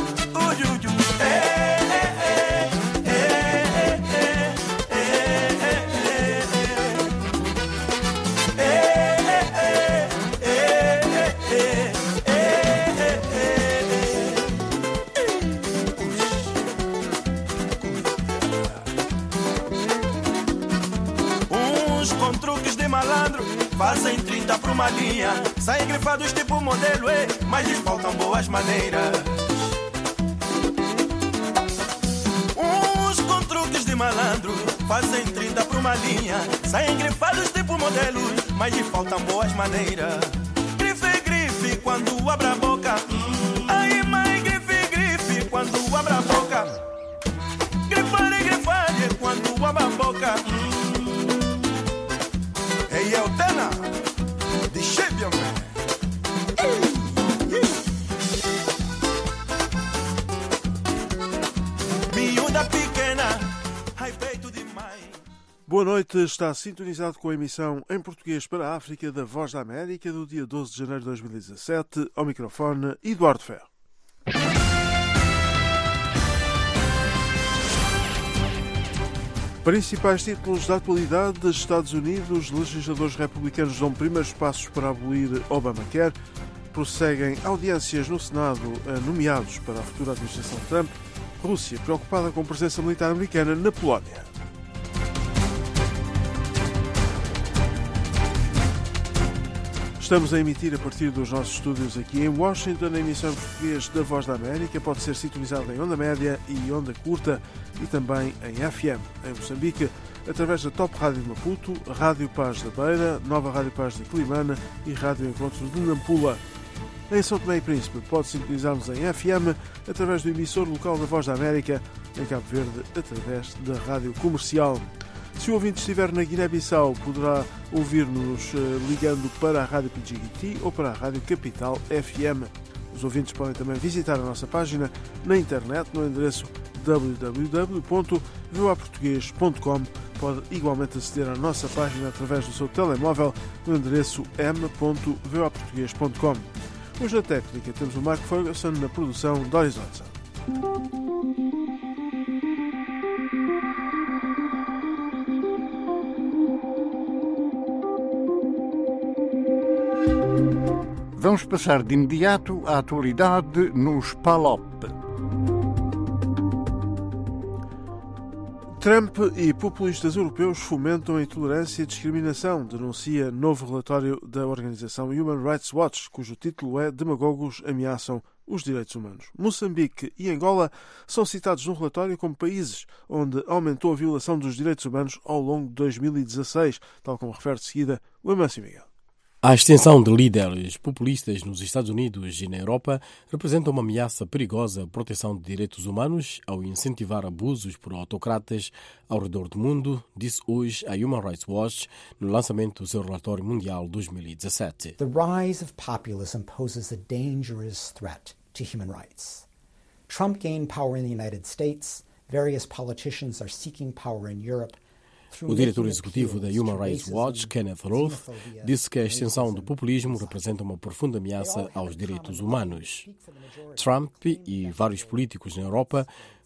[SPEAKER 3] Fazem 30 por uma linha, saem grifados tipo modelo, mas lhes faltam boas maneiras. Uns com truques de malandro, fazem 30 por uma linha, saem grifados tipo modelo, mas lhes faltam boas maneiras. Grife, grife, quando abre a boca, ai mãe, grife, grife. África. Ei, é o Tena de Champion, man. Miúda pequena, ai peito demais.
[SPEAKER 5] Boa noite, está sintonizado com a emissão em português para a África da Voz da América do dia 12 de janeiro de 2017. Ao microfone, Eduardo Ferro. Principais títulos da atualidade dos Estados Unidos. Legisladores republicanos dão primeiros passos para abolir Obamacare. Prosseguem audiências no Senado a nomeados para a futura administração Trump. Rússia preocupada com a presença militar americana na Polónia. Estamos a emitir a partir dos nossos estúdios aqui em Washington. A emissão em português da Voz da América pode ser sintonizada em onda média e onda curta e também em FM. Em Moçambique, através da Top Rádio de Maputo, Rádio Paz da Beira, Nova Rádio Paz de Quilimana e Rádio Encontro de Nampula. Em São Tomé e Príncipe, pode sintonizar-nos em FM através do emissor local da Voz da América, em Cabo Verde, através da Rádio Comercial. Se o ouvinte estiver na Guiné-Bissau, poderá ouvir-nos ligando para a Rádio Pidjigiti ou para a Rádio Capital FM. Os ouvintes podem também visitar a nossa página na internet no endereço www.voaportugues.com. Pode igualmente aceder à nossa página através do seu telemóvel no endereço m.voaportugues.com. Hoje na técnica temos o Mark Ferguson, na produção Doris Hudson.
[SPEAKER 2] Vamos passar de imediato à atualidade nos PALOP.
[SPEAKER 5] Trump e populistas europeus fomentam a intolerância e discriminação, denuncia novo relatório da organização Human Rights Watch, cujo título é Demagogos ameaçam os direitos humanos. Moçambique e Angola são citados no relatório como países onde aumentou a violação dos direitos humanos ao longo de 2016, tal como refere de seguida o Amâncio Miguel.
[SPEAKER 6] A extensão de líderes populistas nos Estados Unidos e na Europa representa uma ameaça perigosa à proteção de direitos humanos ao incentivar abusos por autocratas ao redor do mundo, disse hoje a Human Rights Watch no lançamento do seu relatório mundial 2017.
[SPEAKER 7] The rise of populism poses a dangerous threat to human rights. Trump gained power in the United States. Various politicians are seeking power in Europe.
[SPEAKER 6] O diretor executivo da Human Rights Watch, Kenneth Roth, disse que a extensão do populismo representa uma profunda ameaça aos direitos humanos. Trump e vários políticos na Europa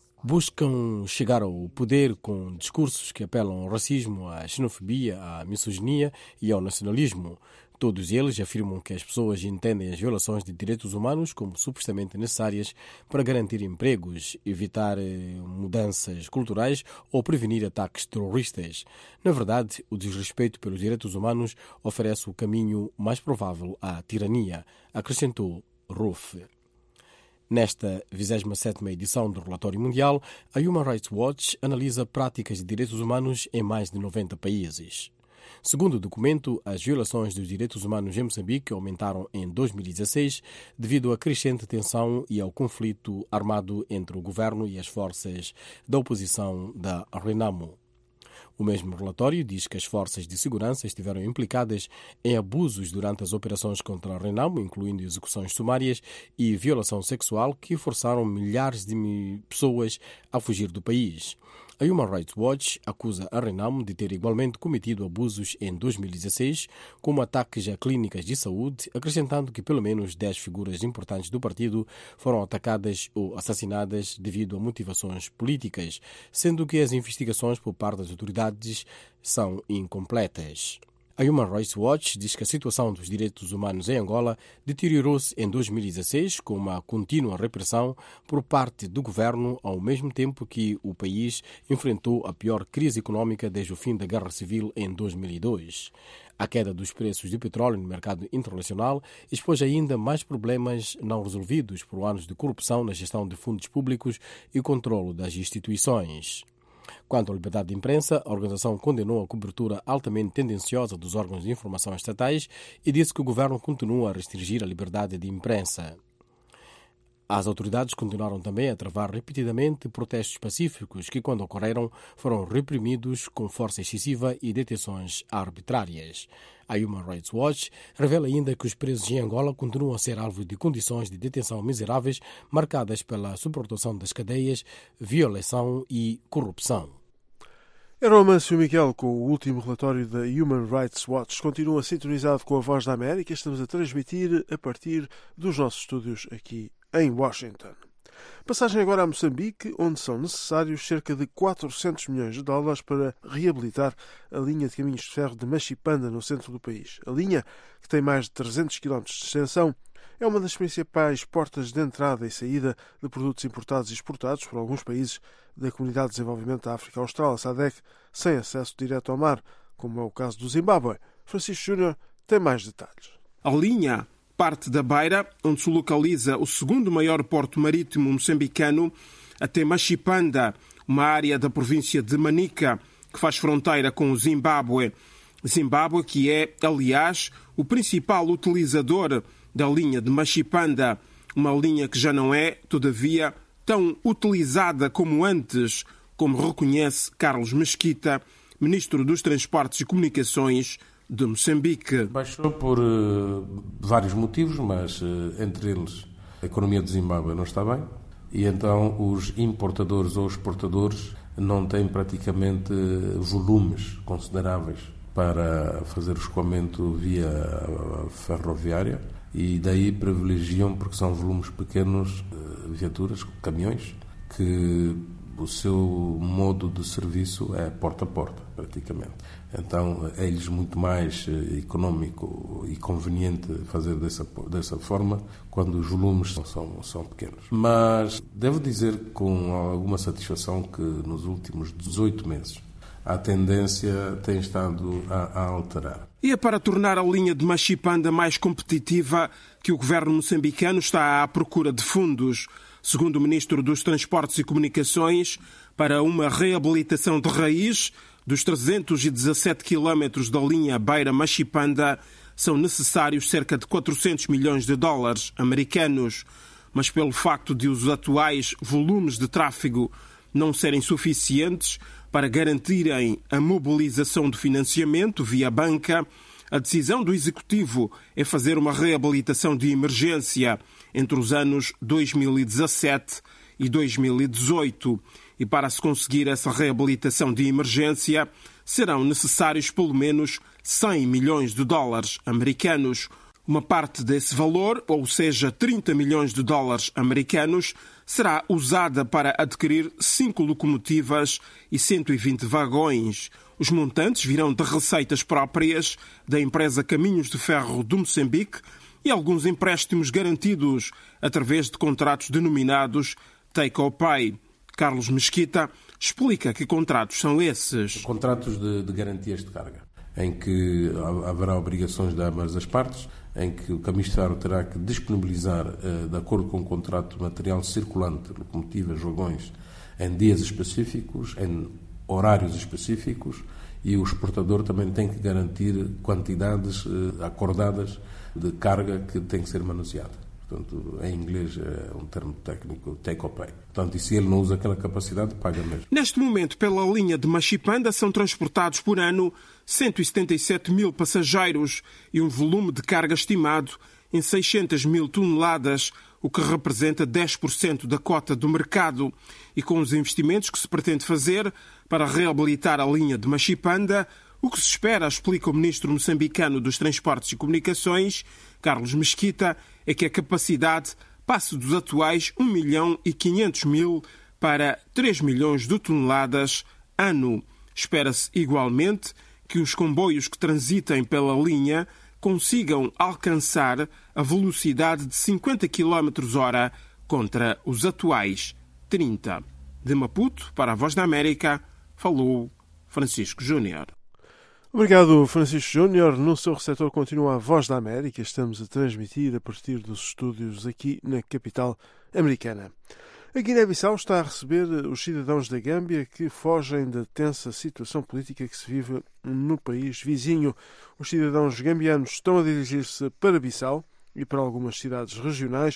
[SPEAKER 6] buscam chegar ao poder com discursos que apelam ao racismo, à xenofobia, à misoginia e ao nacionalismo. Todos eles afirmam que as pessoas entendem as violações de direitos humanos como supostamente necessárias para garantir empregos, evitar mudanças culturais ou prevenir ataques terroristas. Na verdade, o desrespeito pelos direitos humanos oferece o caminho mais provável à tirania, acrescentou Ruff. Nesta 27ª edição do Relatório Mundial, a Human Rights Watch analisa práticas de direitos humanos em mais de 90 países. Segundo o documento, as violações dos direitos humanos em Moçambique aumentaram em 2016 devido à crescente tensão e ao conflito armado entre o governo e as forças da oposição da Renamo. O mesmo relatório diz que as forças de segurança estiveram implicadas em abusos durante as operações contra a Renamo, incluindo execuções sumárias e violação sexual que forçaram milhares de pessoas a fugir do país. A Human Rights Watch acusa a Renamo de ter igualmente cometido abusos em 2016, como ataques a clínicas de saúde, acrescentando que pelo menos 10 figuras importantes do partido foram atacadas ou assassinadas devido a motivações políticas, sendo que as investigações por parte das autoridades são incompletas. A Human Rights Watch diz que a situação dos direitos humanos em Angola deteriorou-se em 2016 com uma contínua repressão por parte do governo, ao mesmo tempo que o país enfrentou a pior crise econômica desde o fim da Guerra Civil em 2002. A queda dos preços de petróleo no mercado internacional expôs ainda mais problemas não resolvidos por anos de corrupção na gestão de fundos públicos e controlo das instituições. Quanto à liberdade de imprensa, a organização condenou a cobertura altamente tendenciosa dos órgãos de informação estatais e disse que o governo continua a restringir a liberdade de imprensa. As autoridades continuaram também a travar repetidamente protestos pacíficos que, quando ocorreram, foram reprimidos com força excessiva e detenções arbitrárias. A Human Rights Watch revela ainda que os presos em Angola continuam a ser alvo de condições de detenção miseráveis marcadas pela superlotação das cadeias, violação e corrupção.
[SPEAKER 5] Era o Amâncio Miguel com o último relatório da Human Rights Watch. Continua sintonizado com a Voz da América. Estamos a transmitir a partir dos nossos estúdios aqui em Washington. Passagem agora a Moçambique, onde são necessários cerca de 400 milhões de dólares para reabilitar a linha de caminhos de ferro de Machipanda, no centro do país. A linha, que tem mais de 300 km de extensão, é uma das principais portas de entrada e saída de produtos importados e exportados por alguns países da Comunidade de Desenvolvimento da África Austral, a SADC, sem acesso direto ao mar, como é o caso do Zimbábue. Francisco Júnior tem mais detalhes.
[SPEAKER 8] A linha parte da Beira, onde se localiza o segundo maior porto marítimo moçambicano, até Machipanda, uma área da província de Manica, que faz fronteira com o Zimbábue. Zimbábue, que é, aliás, o principal utilizador da linha de Machipanda, uma linha que já não é, todavia, tão utilizada como antes, como reconhece Carlos Mesquita, Ministro dos Transportes e Comunicações de Moçambique.
[SPEAKER 9] Baixou por vários motivos, mas entre eles a economia de Zimbábue não está bem e então os importadores ou exportadores não têm praticamente volumes consideráveis para fazer o escoamento via ferroviária e daí privilegiam, porque são volumes pequenos, viaturas, caminhões, que o seu modo de serviço é porta a porta, praticamente. Então, é-lhes muito mais económico e conveniente fazer dessa forma quando os volumes são pequenos. Mas devo dizer com alguma satisfação que nos últimos 18 meses a tendência tem estado a alterar.
[SPEAKER 8] E é para tornar a linha de Machipanda mais competitiva que o governo moçambicano está à procura de fundos. Segundo o Ministro dos Transportes e Comunicações, para uma reabilitação de raiz dos 317 quilómetros da linha Beira-Machipanda, são necessários cerca de 400 milhões de dólares americanos. Mas pelo facto de os atuais volumes de tráfego não serem suficientes para garantirem a mobilização do financiamento via banca, a decisão do Executivo é fazer uma reabilitação de emergência entre os anos 2017 e 2018. E para se conseguir essa reabilitação de emergência, serão necessários pelo menos 100 milhões de dólares americanos. Uma parte desse valor, ou seja, 30 milhões de dólares americanos, será usada para adquirir 5 locomotivas e 120 vagões. Os montantes virão de receitas próprias da empresa Caminhos de Ferro do Moçambique e alguns empréstimos garantidos através de contratos denominados Take-or-Pay. Carlos Mesquita explica que contratos são esses.
[SPEAKER 9] Contratos de garantias de carga, em que haverá obrigações de ambas as partes, em que o Caminhos de Ferro terá que disponibilizar, de acordo com o contrato, material circulante, locomotivas, vagões, em dias específicos, em horários específicos, e o exportador também tem que garantir quantidades acordadas de carga que tem que ser manuseada. Portanto, em inglês é um termo técnico, take-or-pay. Portanto, e se ele não usa aquela capacidade, paga mesmo.
[SPEAKER 8] Neste momento, pela linha de Machipanda, são transportados por ano 177 mil passageiros e um volume de carga estimado em 600 mil toneladas, o que representa 10% da cota do mercado. E com os investimentos que se pretende fazer para reabilitar a linha de Machipanda, o que se espera, explica o Ministro moçambicano dos Transportes e Comunicações, Carlos Mesquita, é que a capacidade passe dos atuais 1.500.000 para 3 milhões de toneladas ano. Espera-se igualmente que os comboios que transitem pela linha consigam alcançar a velocidade de 50 km/h contra os atuais 30. De Maputo, para a Voz da América, falou Francisco Júnior.
[SPEAKER 5] Obrigado, Francisco Júnior. No seu receptor continua a Voz da América. Estamos a transmitir a partir dos estúdios aqui na capital americana. A Guiné-Bissau está a receber os cidadãos da Gâmbia que fogem da tensa situação política que se vive no país vizinho. Os cidadãos gambianos estão a dirigir-se para Bissau e para algumas cidades regionais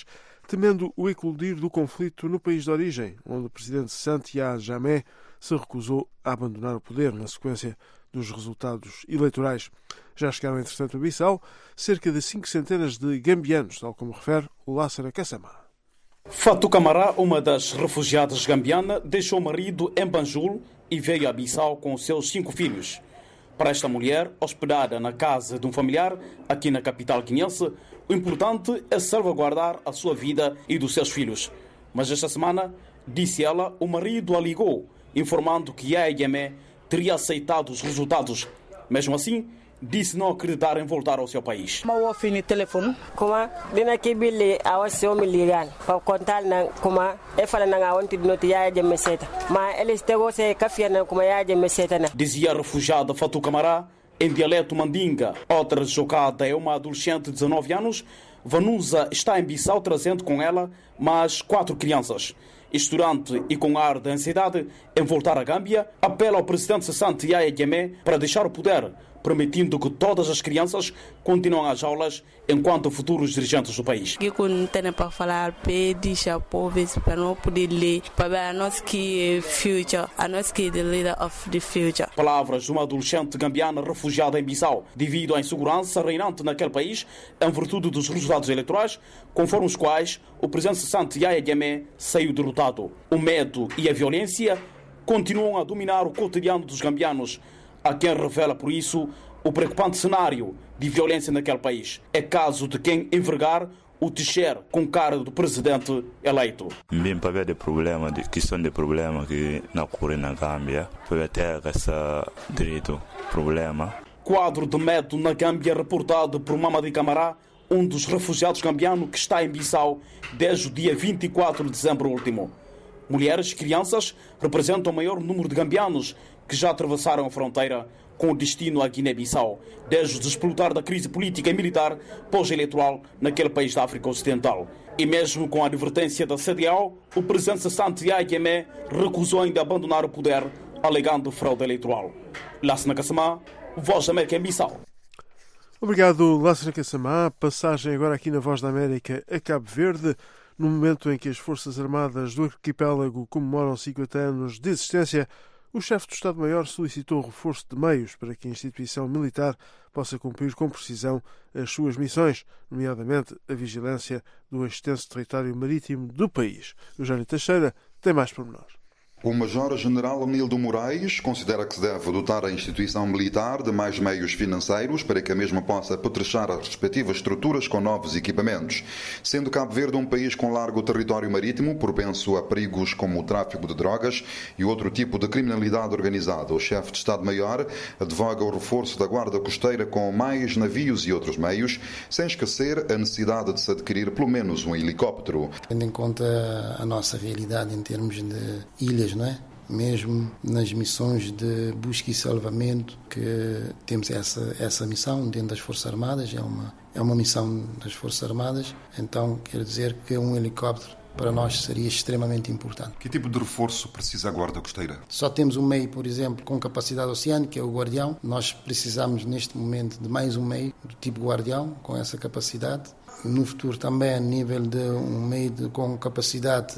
[SPEAKER 5] temendo o eclodir do conflito no país de origem, onde o presidente Santi Jammeh se recusou a abandonar o poder na sequência dos resultados eleitorais. Já chegaram, entretanto, a Bissau cerca de 500 de gambianos, tal como refere o Lázaro Kassamá.
[SPEAKER 1] Fatou Camara, uma das refugiadas gambianas, deixou o marido em Banjul e veio a Bissau com seus 5 filhos. Para esta mulher, hospedada na casa de um familiar aqui na capital guineense, o importante é salvaguardar a sua vida e dos seus filhos. Mas esta semana, disse ela, o marido a ligou, informando que Yahya Jammeh teria aceitado os resultados. Mesmo assim, disse não acreditar em voltar ao seu país.
[SPEAKER 4] Eu fui no telefone, como dina que bile a seu me ligar para contar na como é falar na onde no Yahya Jammeh seta, mas eles têm você café na como Yahya Jammeh seta.
[SPEAKER 1] Dizia a refugiada Fatou Camara em dialeto mandinga. Outra jogada é uma adolescente de 19 anos. Vanusa está em Bissau trazendo com ela mais 4 crianças. Estudante e com ar de ansiedade em voltar à Gâmbia, apela ao presidente Santi Yahya Jammeh para deixar o poder, permitindo que todas as crianças continuem às aulas enquanto futuros dirigentes do país.
[SPEAKER 10] Que não tem para falar, pedir povos para não poder ler, para nós que future, a nós que the leader of the future.
[SPEAKER 1] Palavras de uma adolescente gambiana refugiada em Bissau, devido à insegurança reinante naquele país, em virtude dos resultados eleitorais, conforme os quais o presidente Santi Yahya Jammeh saiu derrotado. O medo e a violência continuam a dominar o cotidiano dos gambianos. Há quem revela, por isso, o preocupante cenário de violência naquele país. É caso de quem envergar o t-shirt com cara do presidente eleito.
[SPEAKER 12] Bem, para ver de problema, de questão de problema que não ocorre na Gâmbia, para ter esse direito problema.
[SPEAKER 1] Quadro de medo na Gâmbia reportado por Mamadi Camara, um dos refugiados gambianos que está em Bissau desde o dia 24 de dezembro último. Mulheres e crianças representam o maior número de gambianos que já atravessaram a fronteira com o destino à Guiné-Bissau, desde o desplotar da crise política e militar pós-eleitoral naquele país da África Ocidental. E mesmo com a advertência da CDAO, o presidente Santi Yahya Jammeh recusou ainda abandonar o poder, alegando fraude eleitoral. Lázaro Kassamá, Voz da América em Bissau.
[SPEAKER 5] Obrigado, Lázaro Kassamá. Passagem agora aqui na Voz da América a Cabo Verde, no momento em que as Forças Armadas do arquipélago comemoram 50 anos de existência. O chefe do Estado-Maior solicitou reforço de meios para que a instituição militar possa cumprir com precisão as suas missões, nomeadamente a vigilância do extenso território marítimo do país. O Eugênio Teixeira tem mais pormenores.
[SPEAKER 13] O Major-General Anildo Moraes considera que se deve dotar a instituição militar de mais meios financeiros para que a mesma possa apetrechar as respectivas estruturas com novos equipamentos. Sendo Cabo Verde um país com largo território marítimo, propenso a perigos como o tráfico de drogas e outro tipo de criminalidade organizada, o chefe de Estado-Maior advoga o reforço da Guarda Costeira com mais navios e outros meios, sem esquecer a necessidade de se adquirir pelo menos um helicóptero.
[SPEAKER 14] Tendo em conta a nossa realidade em termos de ilhas, não é? Mesmo nas missões de busca e salvamento, que temos essa missão dentro das Forças Armadas, é uma missão das Forças Armadas, então quer dizer que um helicóptero para nós seria extremamente importante.
[SPEAKER 13] Que tipo de reforço precisa a Guarda Costeira?
[SPEAKER 14] Só temos um meio, por exemplo, com capacidade oceânica, que é o Guardião. Nós precisamos neste momento de mais um meio do tipo Guardião, com essa capacidade. No futuro também a nível de um meio com capacidade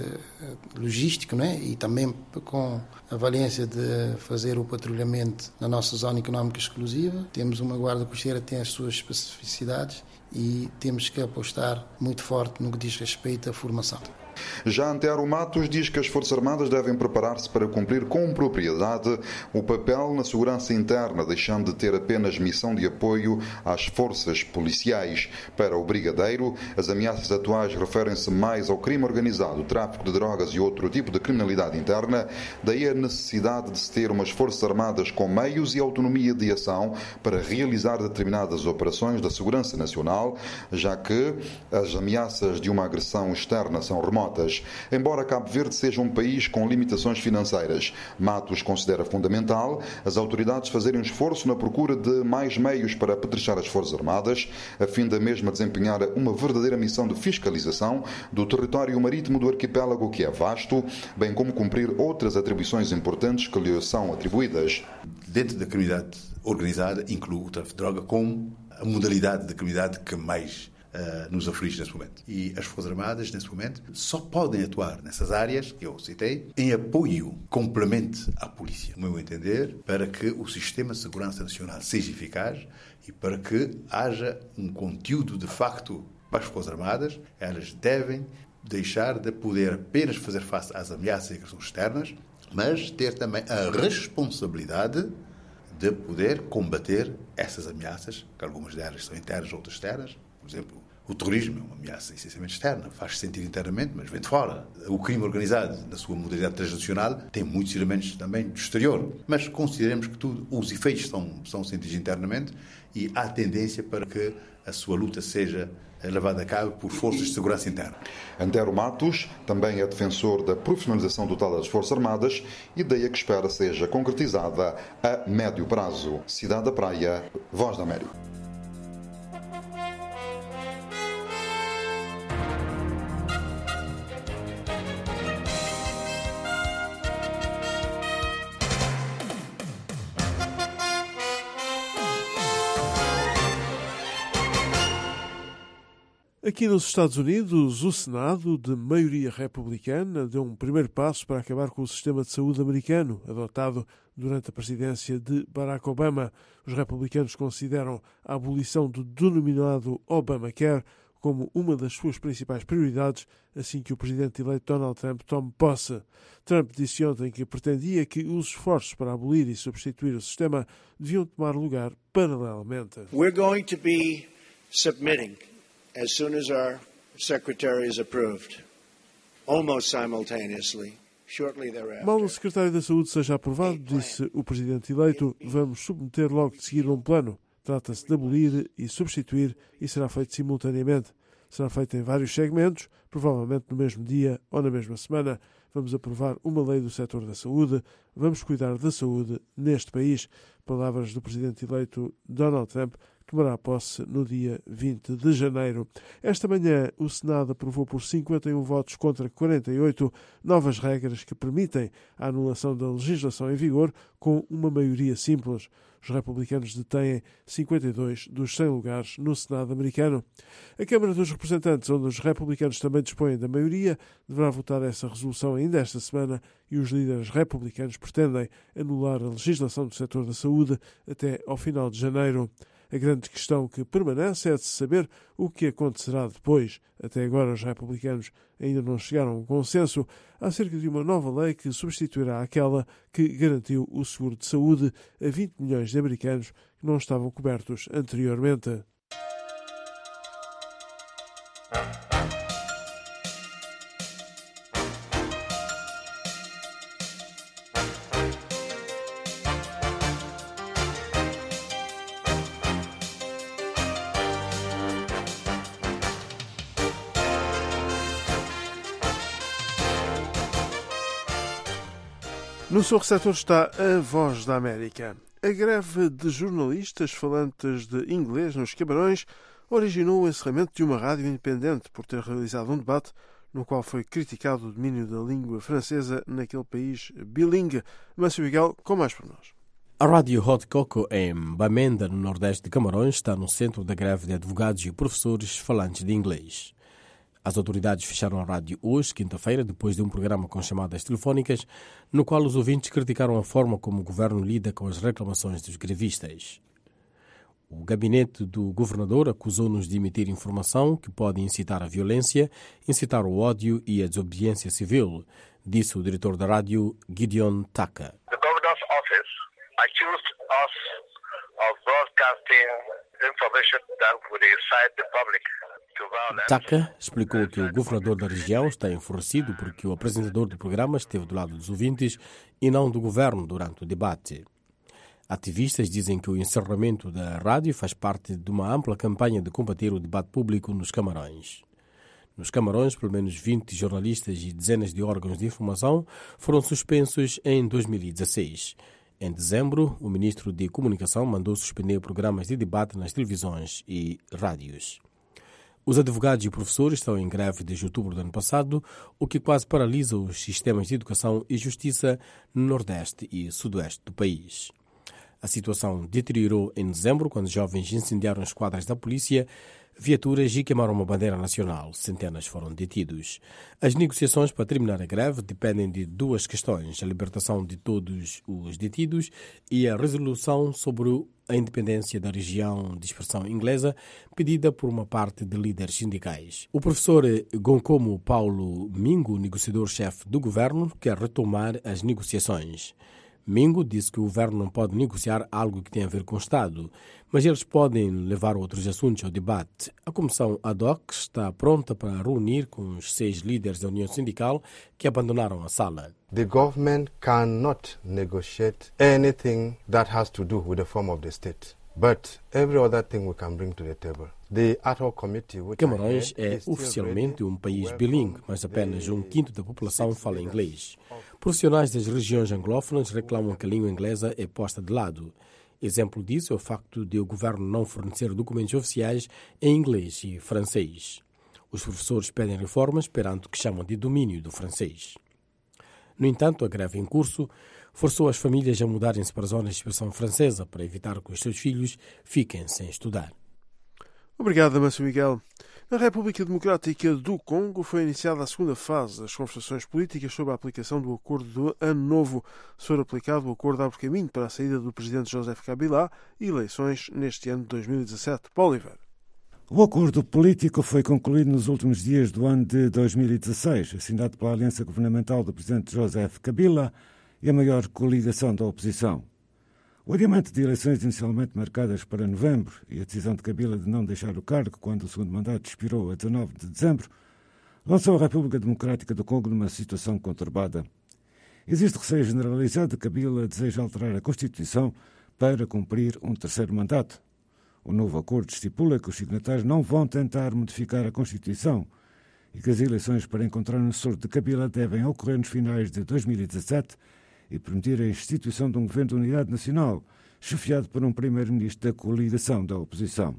[SPEAKER 14] logística, não é? E também com a valência de fazer o patrulhamento na nossa zona económica exclusiva. Temos uma Guarda Costeira que tem as suas especificidades e temos que apostar muito forte no que diz respeito à formação.
[SPEAKER 13] Já Antero Matos diz que as Forças Armadas devem preparar-se para cumprir com propriedade o papel na segurança interna, deixando de ter apenas missão de apoio às forças policiais. Para o Brigadeiro, as ameaças atuais referem-se mais ao crime organizado, tráfico de drogas e outro tipo de criminalidade interna, daí a necessidade de se ter umas Forças Armadas com meios e autonomia de ação para realizar determinadas operações da segurança nacional, já que as ameaças de uma agressão externa são remotas. Embora Cabo Verde seja um país com limitações financeiras, Matos considera fundamental as autoridades fazerem um esforço na procura de mais meios para apetrechar as Forças Armadas, a fim da mesma desempenhar uma verdadeira missão de fiscalização do território marítimo do arquipélago, que é vasto, bem como cumprir outras atribuições importantes que lhe são atribuídas.
[SPEAKER 26] Dentro da criminalidade organizada, inclui o tráfico de droga como a modalidade de criminalidade que mais
[SPEAKER 11] nos aflige nesse momento. E as Forças Armadas, nesse momento, só podem atuar nessas áreas que eu citei em apoio complemente à polícia, no meu entender, para que o sistema de segurança nacional seja eficaz e para que haja um conteúdo de facto para as Forças Armadas. Elas devem deixar de poder apenas fazer face às ameaças e agressões externas, mas ter também a responsabilidade de poder combater essas ameaças, que algumas delas são internas, outras externas. Por exemplo, o terrorismo é uma ameaça essencialmente externa, faz-se sentir internamente, mas vem de fora. O crime organizado, na sua modalidade transnacional, tem muitos elementos também do exterior. Mas consideremos que os efeitos são sentidos internamente e há tendência para que a sua luta seja levada a cabo por forças de segurança interna.
[SPEAKER 13] Antero Matos também é defensor da profissionalização total das Forças Armadas, ideia que espera seja concretizada a médio prazo. Cidade da Praia, Voz da América.
[SPEAKER 5] Aqui nos Estados Unidos, o Senado, de maioria republicana, deu um primeiro passo para acabar com o sistema de saúde americano, adotado durante a presidência de Barack Obama. Os republicanos consideram a abolição do denominado Obamacare como uma das suas principais prioridades assim que o presidente eleito Donald Trump tome posse. Trump disse ontem que pretendia que os esforços para abolir e substituir o sistema deviam tomar lugar paralelamente.
[SPEAKER 15] We're going to be submitting as soon as our secretary is approved, almost simultaneously, shortly thereafter.
[SPEAKER 5] Mal o secretário da Saúde seja aprovado, disse o presidente eleito, vamos submeter logo de seguir um plano. Trata-se de abolir e substituir e será feito simultaneamente. Será feito em vários segmentos, provavelmente no mesmo dia ou na mesma semana. Vamos aprovar uma lei do setor da saúde. Vamos cuidar da saúde neste país. Palavras do presidente eleito Donald Trump, que tomará posse no dia 20 de janeiro. Esta manhã, o Senado aprovou por 51 votos contra 48 novas regras que permitem a anulação da legislação em vigor com uma maioria simples. Os republicanos detêm 52 dos 100 lugares no Senado americano. A Câmara dos Representantes, onde os republicanos também dispõem da maioria, deverá votar essa resolução ainda esta semana e os líderes republicanos pretendem anular a legislação do setor da saúde até ao final de janeiro. A grande questão que permanece é de saber o que acontecerá depois. Até agora os republicanos ainda não chegaram a um consenso acerca de uma nova lei que substituirá aquela que garantiu o seguro de saúde a 20 milhões de americanos que não estavam cobertos anteriormente. No seu receptor está a Voz da América. A greve de jornalistas falantes de inglês nos Camarões originou o encerramento de uma rádio independente por ter realizado um debate no qual foi criticado o domínio da língua francesa naquele país bilingue. Márcio Miguel, com mais por nós.
[SPEAKER 6] A Rádio Hot Coco, em Bamenda, no nordeste de Camarões, está no centro da greve de advogados e professores falantes de inglês. As autoridades fecharam a rádio hoje, quinta-feira, depois de um programa com chamadas telefónicas, no qual os ouvintes criticaram a forma como o governo lida com as reclamações dos grevistas. O gabinete do governador acusou-nos de emitir informação que pode incitar a violência, incitar o ódio e a desobediência civil, disse o diretor da rádio, Gideon Tucker.
[SPEAKER 16] The governor's office accused us of broadcasting information that would incite the public.
[SPEAKER 6] Tucker explicou que o governador da região está enfurecido porque o apresentador do programa esteve do lado dos ouvintes e não do governo durante o debate. Ativistas dizem que o encerramento da rádio faz parte de uma ampla campanha de combater o debate público nos Camarões. Nos Camarões, pelo menos 20 jornalistas e dezenas de órgãos de informação foram suspensos em 2016. Em dezembro, o ministro de Comunicação mandou suspender programas de debate nas televisões e rádios. Os advogados e professores estão em greve desde outubro do ano passado, o que quase paralisa os sistemas de educação e justiça no Nordeste e Sudoeste do país. A situação deteriorou em dezembro, quando jovens incendiaram as quadras da polícia, viaturas e queimaram uma bandeira nacional. Centenas foram detidos. As negociações para terminar a greve dependem de duas questões: a libertação de todos os detidos e a resolução sobre a independência da região de expressão inglesa, pedida por uma parte de líderes sindicais. O professor Goncomo Paulo Mingo, negociador-chefe do governo, quer retomar as negociações. Mingo disse que o governo não pode negociar algo que tem a ver com o Estado, mas eles podem levar outros assuntos ao debate. A comissão ad hoc está pronta para reunir com os 6 líderes da União Sindical que abandonaram a sala.
[SPEAKER 17] The government cannot negotiate anything that has to do with the form of the state. But every other thing we can bring to the table. The ad hoc committee, which
[SPEAKER 6] Camarões é oficialmente um país bilingue, mas apenas 1/5 da população fala inglês. Profissionais das regiões anglófonas reclamam que a língua inglesa é posta de lado. Exemplo disso é o facto de o governo não fornecer documentos oficiais em inglês e francês. Os professores pedem reformas perante o que chamam de domínio do francês. No entanto, a greve em curso forçou as famílias a mudarem-se para zonas de expressão francesa para evitar que os seus filhos fiquem sem estudar.
[SPEAKER 5] Obrigado, Amancio Miguel. Na República Democrática do Congo foi iniciada a segunda fase das conversações políticas sobre a aplicação do Acordo do Ano Novo. Se for aplicado, o acordo abre caminho para a saída do presidente Joseph Kabila e eleições neste ano de 2017. Paulo Oliveira.
[SPEAKER 18] O acordo político foi concluído nos últimos dias do ano de 2016, assinado pela aliança governamental do presidente Joseph Kabila e a maior coligação da oposição. O adiamento de eleições inicialmente marcadas para novembro e a decisão de Kabila de não deixar o cargo quando o segundo mandato expirou a 19 de dezembro lançou a República Democrática do Congo numa situação conturbada. Existe receio generalizado de que Kabila deseja alterar a Constituição para cumprir um terceiro mandato. O novo acordo estipula que os signatários não vão tentar modificar a Constituição e que as eleições para encontrar o sucessor de Kabila devem ocorrer nos finais de 2017 e permitir a instituição de um governo de unidade nacional, chefiado por um primeiro-ministro da coligação da oposição.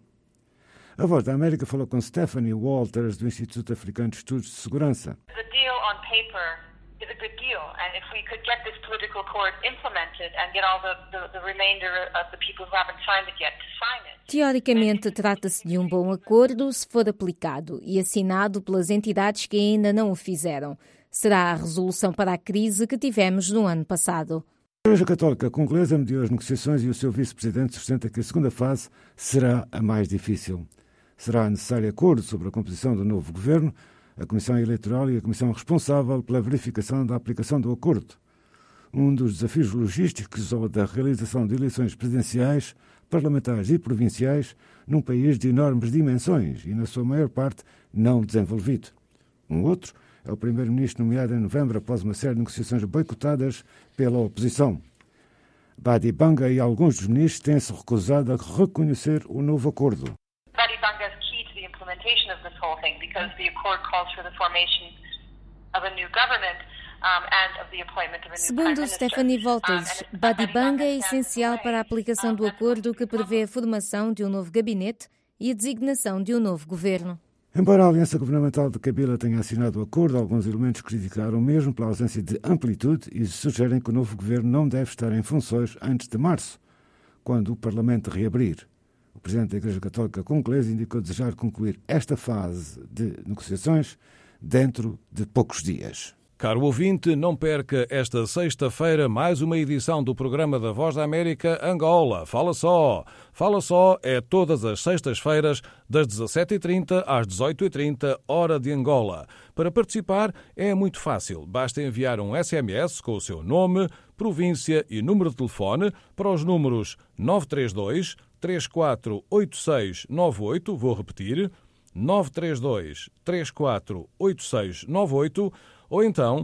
[SPEAKER 18] A Voz da América falou com Stephanie Walters, do Instituto Africano de Estudos de Segurança.
[SPEAKER 19] The deal on paper is a good deal, and if we could get this political accord implemented and get all the remainder of the people who haven't signed it yet to sign it.
[SPEAKER 20] Teoricamente, trata-se de um bom acordo se for aplicado e assinado pelas entidades que ainda não o fizeram. Será a resolução para a crise que tivemos no ano passado.
[SPEAKER 18] A Igreja Católica Congolesa mediou as negociações e o seu vice-presidente sustenta que a segunda fase será a mais difícil. Será necessário acordo sobre a composição do novo governo, a Comissão Eleitoral e a Comissão responsável pela verificação da aplicação do acordo. Um dos desafios logísticos ou da realização de eleições presidenciais, parlamentares e provinciais num país de enormes dimensões e, na sua maior parte, não desenvolvido. Um outro é o primeiro-ministro nomeado em novembro após uma série de negociações boicotadas pela oposição. Badi Banga e alguns dos ministros têm-se recusado a reconhecer o novo acordo.
[SPEAKER 19] Badi Banga is key to the implementation of this whole thing because the accord calls for the formation of a new government and of the appointment of a new
[SPEAKER 20] Segundo
[SPEAKER 19] prime minister.
[SPEAKER 20] Stephanie Walters, Badi Banga é essencial para a aplicação do acordo que prevê a formação de um novo gabinete e a designação de um novo governo.
[SPEAKER 18] Embora a aliança governamental de Kabila tenha assinado o acordo, alguns elementos criticaram mesmo pela ausência de amplitude e sugerem que o novo governo não deve estar em funções antes de março, quando o Parlamento reabrir. O presidente da Igreja Católica Congolesa indicou desejar concluir esta fase de negociações dentro de poucos dias.
[SPEAKER 21] Caro ouvinte, não perca esta sexta-feira mais uma edição do programa da Voz da América Angola. Fala só! Fala só é todas as sextas-feiras, das 17h30 às 18h30, hora de Angola. Para participar é muito fácil. Basta enviar um SMS com o seu nome, província e número de telefone para os números 932 348698, vou repetir, 932 348698, ou então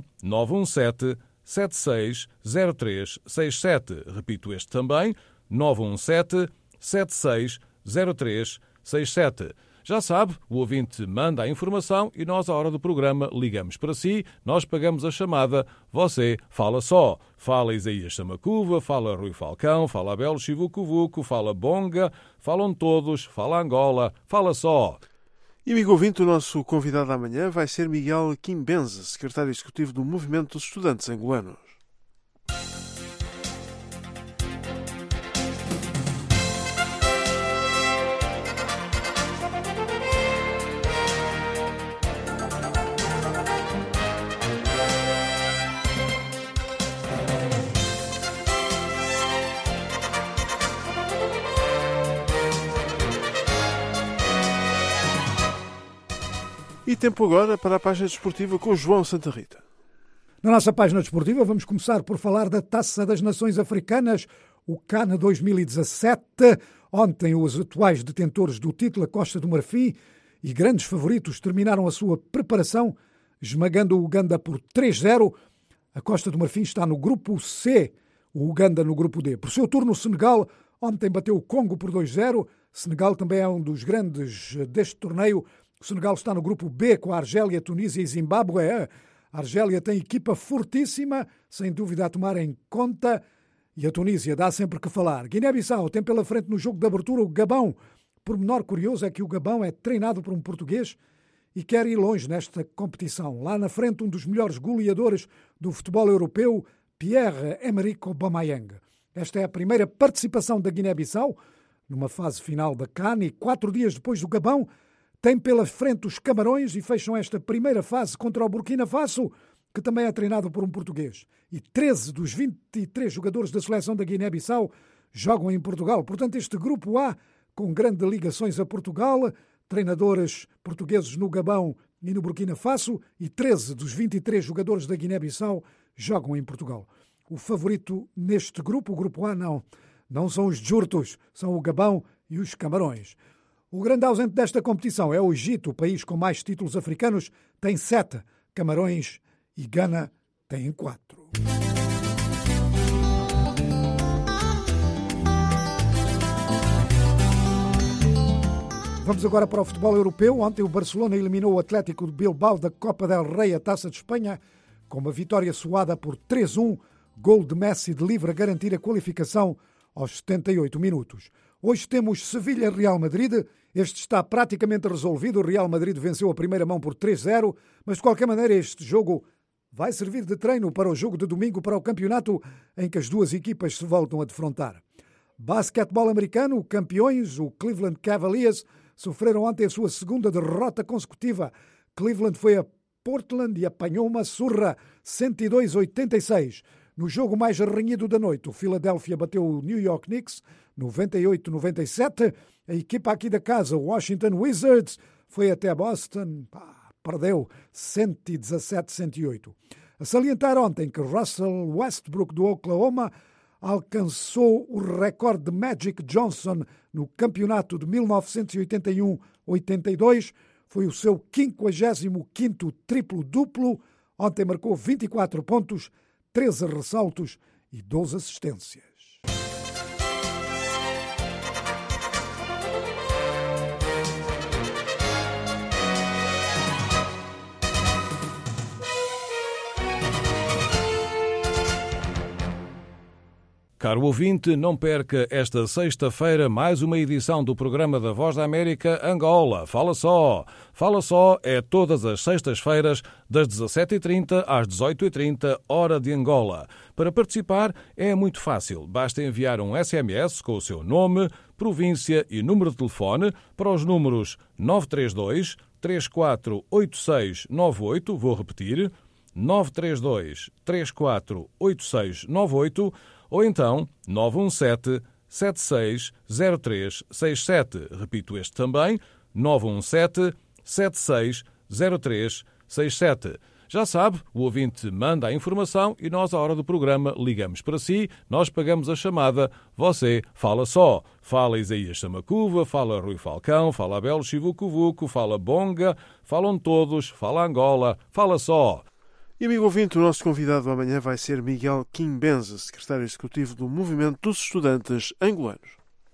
[SPEAKER 21] 917-760367. Repito este também, 917-760367. Já sabe, o ouvinte manda a informação e nós, à hora do programa, ligamos para si, nós pagamos a chamada, você fala só. Fala Isaías Samacuva, fala Rui Falcão, fala Abel Chivucuvuco, fala Bonga, falam todos, fala Angola, fala só.
[SPEAKER 5] E, amigo ouvinte, o nosso convidado amanhã vai ser Miguel Quimbenza, secretário executivo do Movimento dos Estudantes Angolanos. E tempo agora para a página desportiva com João Santa Rita.
[SPEAKER 2] Na nossa página desportiva vamos começar por falar da Taça das Nações Africanas, o CAN 2017. Ontem os atuais detentores do título, a Costa do Marfim, e grandes favoritos terminaram a sua preparação, esmagando o Uganda por 3-0. A Costa do Marfim está no grupo C, o Uganda no grupo D. Por seu turno, o Senegal ontem bateu o Congo por 2-0. Senegal também é um dos grandes deste torneio. O Senegal está no grupo B com a Argélia, Tunísia e Zimbábue. A Argélia tem equipa fortíssima, sem dúvida a tomar em conta, e a Tunísia dá sempre que falar. Guiné-Bissau tem pela frente no jogo de abertura o Gabão. Por menor curioso é que o Gabão é treinado por um português e quer ir longe nesta competição. Lá na frente, um dos melhores goleadores do futebol europeu, Pierre-Emerick Aubameyang. Esta é a primeira participação da Guiné-Bissau numa fase final da CAN e 4 dias depois do Gabão tem pela frente os Camarões e fecham esta primeira fase contra o Burkina Faso, que também é treinado por um português. E 13 dos 23 jogadores da seleção da Guiné-Bissau jogam em Portugal. Portanto, este grupo A, com grandes ligações a Portugal, treinadores portugueses no Gabão e no Burkina Faso, e 13 dos 23 jogadores da Guiné-Bissau jogam em Portugal. O favorito neste grupo, o grupo A, não são os Jurtos, são o Gabão e os Camarões. O grande ausente desta competição é o Egito, o país com mais títulos africanos, tem 7. Camarões e Gana têm 4. Vamos agora para o futebol europeu. Ontem o Barcelona eliminou o Atlético de Bilbao da Copa del Rei, a Taça de Espanha, com uma vitória suada por 3-1, gol de Messi de livre a garantir a qualificação aos 78 minutos. Hoje temos Sevilha-Real Madrid. Este está praticamente resolvido. O Real Madrid venceu a primeira mão por 3-0, mas de qualquer maneira este jogo vai servir de treino para o jogo de domingo para o campeonato em que as duas equipas se voltam a defrontar. Basquetebol americano, campeões, o Cleveland Cavaliers, sofreram ontem a sua segunda derrota consecutiva. Cleveland foi a Portland e apanhou uma surra, 102-86. No jogo mais renhido da noite, o Philadelphia bateu o New York Knicks, 98-97. A equipa aqui da casa, o Washington Wizards, foi até Boston, perdeu 117-108. A salientar ontem que Russell Westbrook do Oklahoma alcançou o recorde de Magic Johnson no campeonato de 1981-82. Foi o seu 55º triplo-duplo. Ontem marcou 24 pontos, 13 ressaltos e 12 assistências.
[SPEAKER 21] Caro ouvinte, não perca esta sexta-feira mais uma edição do programa da Voz da América Angola. Fala só! Fala só é todas as sextas-feiras, das 17h30 às 18h30, hora de Angola. Para participar é muito fácil. Basta enviar um SMS com o seu nome, província e número de telefone para os números 932 348698. Vou repetir, 932 348698. Ou então 917-760367. Repito este também, 917-760367. Já sabe, o ouvinte manda a informação e nós, à hora do programa, ligamos para si, nós pagamos a chamada, você fala só. Fala Isaías Samacuva, fala Rui Falcão, fala Abel Chivucovuco, fala Bonga, falam todos, fala Angola, fala só.
[SPEAKER 5] E, amigo ouvinte, o nosso convidado amanhã vai ser Miguel Quimbenza, secretário executivo do Movimento dos Estudantes Angolanos.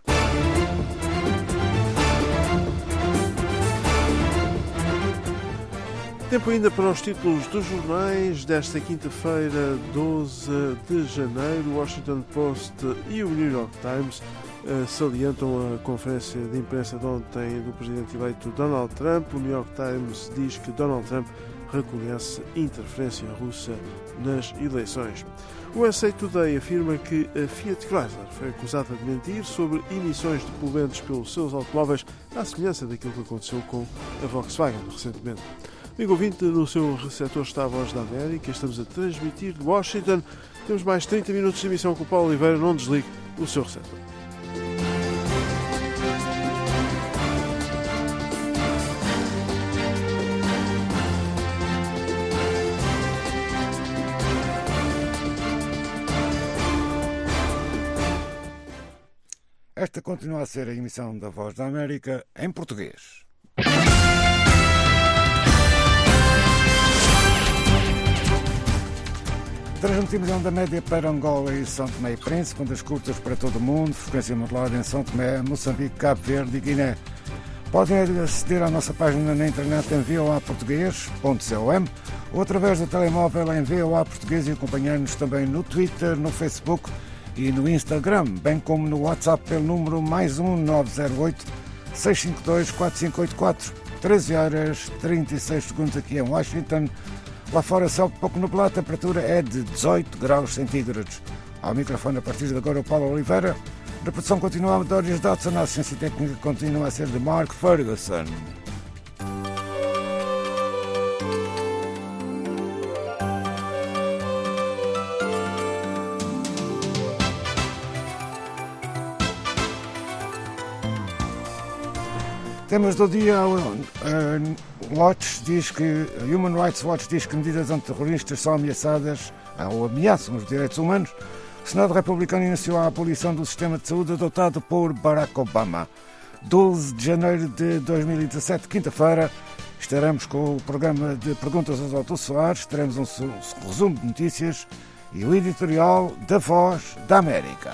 [SPEAKER 5] Tempo ainda para os títulos dos jornais desta quinta-feira, 12 de janeiro. O Washington Post e o New York Times salientam a conferência de imprensa de ontem do presidente eleito Donald Trump. O New York Times diz que Donald Trump reconhece interferência russa nas eleições. O USA Today afirma que a Fiat Chrysler foi acusada de mentir sobre emissões de poluentes pelos seus automóveis, à semelhança daquilo que aconteceu com a Volkswagen recentemente. Amigo ouvinte, no seu receptor está a Voz da América. Estamos a transmitir de Washington. Temos mais 30 minutos de emissão com o Paulo Oliveira. Não desligue o seu receptor.
[SPEAKER 18] Esta continua a ser a emissão da Voz da América em português. Transmitimos a onda média para Angola e São Tomé e Príncipe, ondas curtas para todo o mundo, frequência modulada em São Tomé, Moçambique, Cabo Verde e Guiné. Podem aceder à nossa página na internet em voaportugues.com ou através do telemóvel em VOA Português e acompanhar-nos também no Twitter, no Facebook e no Instagram, bem como no WhatsApp pelo número +1 908 652 4584. 13h36 aqui em Washington. Lá fora, céu pouco nublado, a temperatura é de 18 graus centígrados. Ao microfone, a partir de agora, o Paulo Oliveira. A produção continua a Doris Dodson, a assistência técnica continua a ser de Mark Ferguson. Temas do dia, Human Rights Watch diz que medidas antiterroristas são ameaçadas ou ameaçam os direitos humanos. O Senado republicano iniciou a abolição do sistema de saúde adotado por Barack Obama. 12 de janeiro de 2017, quinta-feira, estaremos com o programa de perguntas aos autores Soares, teremos um resumo de notícias e o editorial da Voz da América.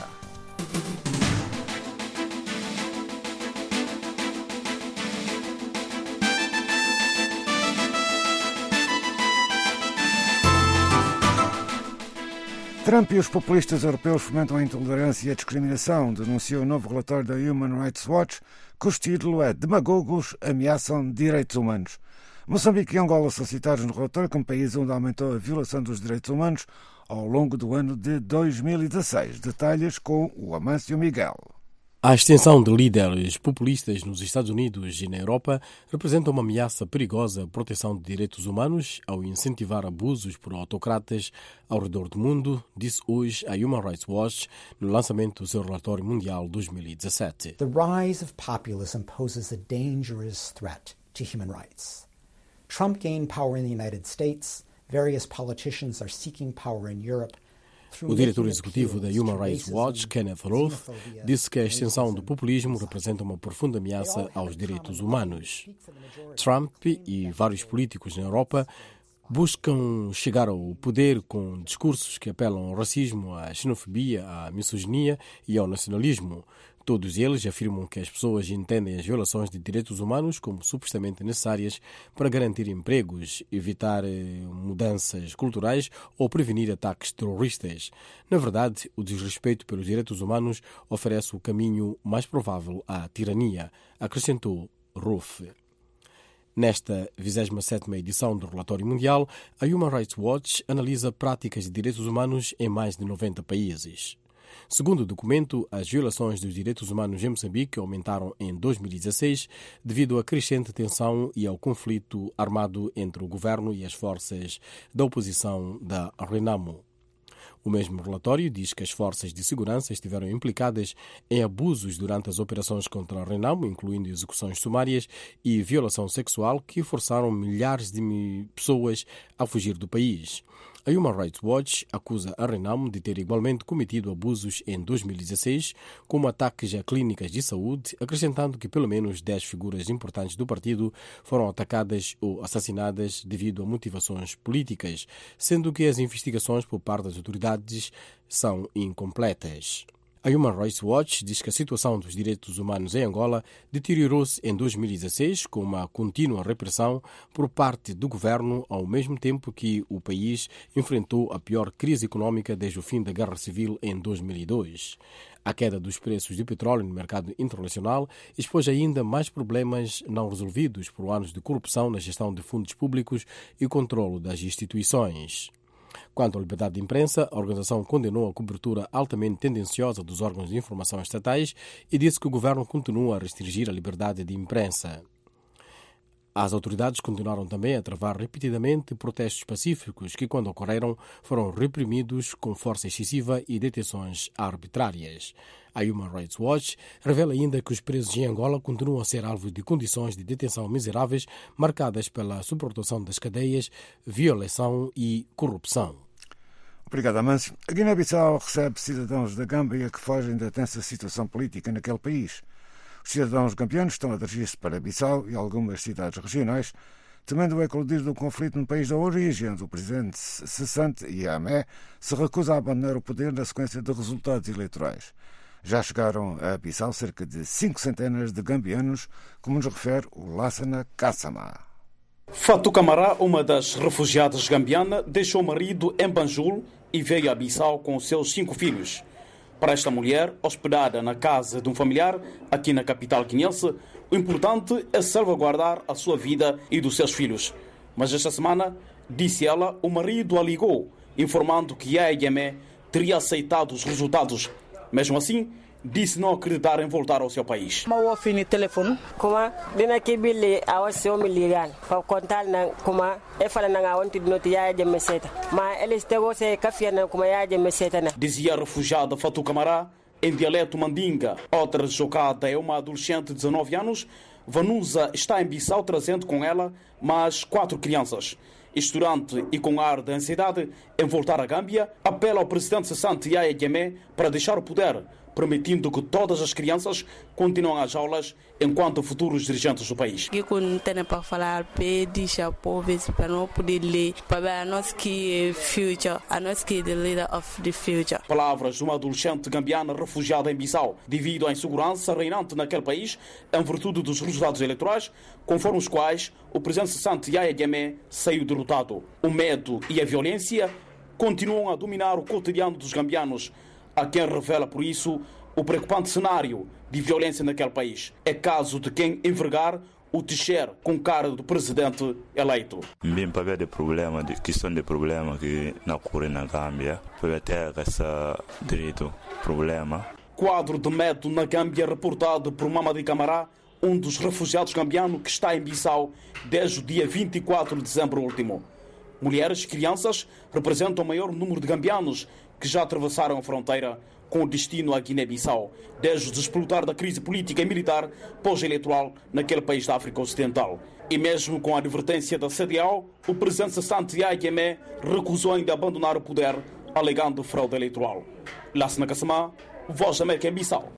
[SPEAKER 18] Trump e os populistas europeus fomentam a intolerância e a discriminação, denunciou o novo relatório da Human Rights Watch, cujo título é Demagogos ameaçam direitos humanos. Moçambique e Angola são citados no relatório como país onde aumentou a violação dos direitos humanos ao longo do ano de 2016. Detalhes com o Amâncio Miguel.
[SPEAKER 6] A extensão de líderes populistas nos Estados Unidos e na Europa representa uma ameaça perigosa à proteção de direitos humanos ao incentivar abusos por autocratas ao redor do mundo, disse hoje a Human Rights Watch no lançamento do seu relatório mundial 2017.
[SPEAKER 7] The rise of populism poses a dangerous threat to human rights. Trump gained power in the United States. Various politicians are seeking power in Europe.
[SPEAKER 6] O diretor executivo da Human Rights Watch, Kenneth Roth, disse que a extensão do populismo representa uma profunda ameaça aos direitos humanos. Trump e vários políticos na Europa buscam chegar ao poder com discursos que apelam ao racismo, à xenofobia, à misoginia e ao nacionalismo. Todos eles afirmam que as pessoas entendem as violações de direitos humanos como supostamente necessárias para garantir empregos, evitar mudanças culturais ou prevenir ataques terroristas. Na verdade, o desrespeito pelos direitos humanos oferece o caminho mais provável à tirania, acrescentou Ruff. Nesta 27ª edição do Relatório Mundial, a Human Rights Watch analisa práticas de direitos humanos em mais de 90 países. Segundo o documento, as violações dos direitos humanos em Moçambique aumentaram em 2016 devido à crescente tensão e ao conflito armado entre o governo e as forças da oposição da Renamo. O mesmo relatório diz que as forças de segurança estiveram implicadas em abusos durante as operações contra a Renamo, incluindo execuções sumárias e violação sexual que forçaram milhares de pessoas a fugir do país. A Human Rights Watch acusa a Renamo de ter igualmente cometido abusos em 2016, como ataques a clínicas de saúde, acrescentando que pelo menos 10 figuras importantes do partido foram atacadas ou assassinadas devido a motivações políticas, sendo que as investigações por parte das autoridades são incompletas. A Human Rights Watch diz que a situação dos direitos humanos em Angola deteriorou-se em 2016 com uma contínua repressão por parte do governo, ao mesmo tempo que o país enfrentou a pior crise econômica desde o fim da Guerra Civil em 2002. A queda dos preços de petróleo no mercado internacional expôs ainda mais problemas não resolvidos por anos de corrupção na gestão de fundos públicos e controlo das instituições. Quanto à liberdade de imprensa, a organização condenou a cobertura altamente tendenciosa dos órgãos de informação estatais e disse que o governo continua a restringir a liberdade de imprensa. As autoridades continuaram também a travar repetidamente protestos pacíficos que, quando ocorreram, foram reprimidos com força excessiva e detenções arbitrárias. A Human Rights Watch revela ainda que os presos em Angola continuam a ser alvo de condições de detenção miseráveis marcadas pela superlotação das cadeias, violação e corrupção.
[SPEAKER 18] Obrigado, Amâncio. A Guiné-Bissau recebe cidadãos da Gâmbia que fogem da tensa situação política naquele país. Os cidadãos gambianos estão a dirigir-se para Bissau e algumas cidades regionais, temendo o eclodir do conflito no país da origem, onde o presidente cessante, Iamé, se recusa a abandonar o poder na sequência de resultados eleitorais. Já chegaram a Bissau cerca de 5 centenas de gambianos, como nos refere o Lassana Kassama.
[SPEAKER 1] Fatou Camara, uma das refugiadas gambianas, deixou o marido em Banjul e veio a Bissau com seus 5 filhos. Para esta mulher, hospedada na casa de um familiar, aqui na capital guineense, o importante é salvaguardar a sua vida e dos seus filhos. Mas esta semana, disse ela, o marido a ligou, informando que Yahya Jammeh teria aceitado os resultados. Mesmo assim, disse não acreditar em voltar ao seu país.
[SPEAKER 4] Kuma dina kibili awase o miligan pa kontal na kuma e fala na awonti noti Yahya Jammeh seta ma eles tego se kafia na kuma Yahya Jammeh seta na.
[SPEAKER 1] Dizia a refugiada Fatou Camara em dialeto mandinga. Outra jocada é uma adolescente de 19 anos. Vanusa está em Bissau trazendo com ela mais 4 crianças. Estudante e com ar de ansiedade em voltar à Gâmbia, apela ao presidente cessante Yahya Jammeh para deixar o poder, permitindo que todas as crianças continuem às aulas enquanto futuros dirigentes do país. Palavras de uma adolescente gambiana refugiada em Bissau devido à insegurança reinante naquele país em virtude dos resultados eleitorais, conforme os quais o presidente cessante Yahya Jammeh saiu derrotado. O medo e a violência continuam a dominar o cotidiano dos gambianos, a quem revela, por isso, o preocupante cenário de violência naquele país. É caso de quem envergar o t-shirt com cara do presidente eleito.
[SPEAKER 12] Bem, para ver de problema, de questão de problema que na ocorre na Gâmbia, para ter esse direito problema.
[SPEAKER 1] Quadro de medo na Gâmbia reportado por Mamadi Camara, um dos refugiados gambianos que está em Bissau desde o dia 24 de dezembro último. Mulheres e crianças representam o maior número de gambianos que já atravessaram a fronteira com o destino à Guiné-Bissau, desde o desplotar da crise política e militar pós-eleitoral naquele país da África Ocidental. E mesmo com a advertência da CDAO, o presidente cessante Yahya Jammeh recusou ainda abandonar o poder, alegando fraude eleitoral. Lassana Kassama, Voz da América em Bissau.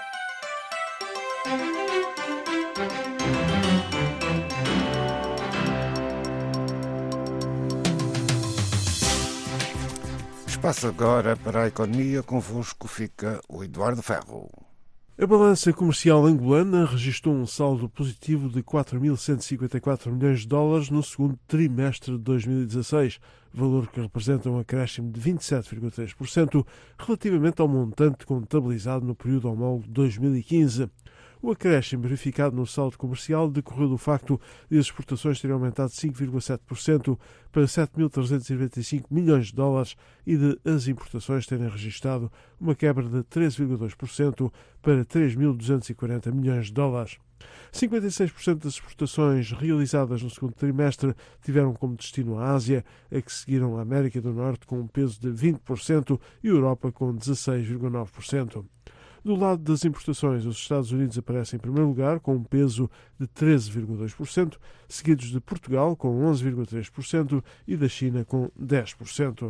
[SPEAKER 18] Passa agora para a economia, convosco fica o Eduardo Ferro.
[SPEAKER 5] A balança comercial angolana registrou um saldo positivo de 4.154 milhões de dólares no segundo trimestre de 2016, valor que representa um acréscimo de 27,3% relativamente ao montante contabilizado no período homólogo de 2015. O acréscimo verificado no saldo comercial decorreu do facto de as exportações terem aumentado 5,7% para 7.395 milhões de dólares e de as importações terem registrado uma quebra de 13,2% para 3.240 milhões de dólares. 56% das exportações realizadas no segundo trimestre tiveram como destino a Ásia, a que seguiram a América do Norte com um peso de 20% e a Europa com 16,9%. Do lado das importações, os Estados Unidos aparecem em primeiro lugar, com um peso de 13,2%, seguidos de Portugal, com 11,3%, e da China, com 10%.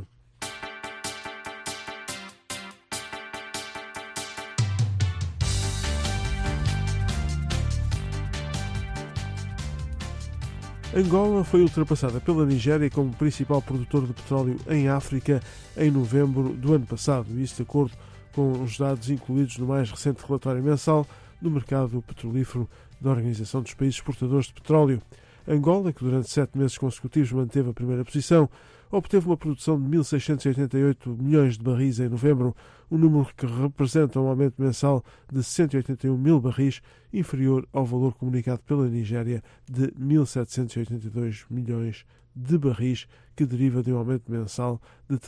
[SPEAKER 5] Angola foi ultrapassada pela Nigéria como principal produtor de petróleo em África em novembro do ano passado, isso de acordo com os dados incluídos no mais recente relatório mensal do mercado petrolífero da Organização dos Países Exportadores de Petróleo. Angola, que durante 7 meses consecutivos manteve a primeira posição, obteve uma produção de 1.688 milhões de barris em novembro, um número que representa um aumento mensal de 181 mil barris, inferior ao valor comunicado pela Nigéria de 1.782 milhões de barris, que deriva de um aumento mensal de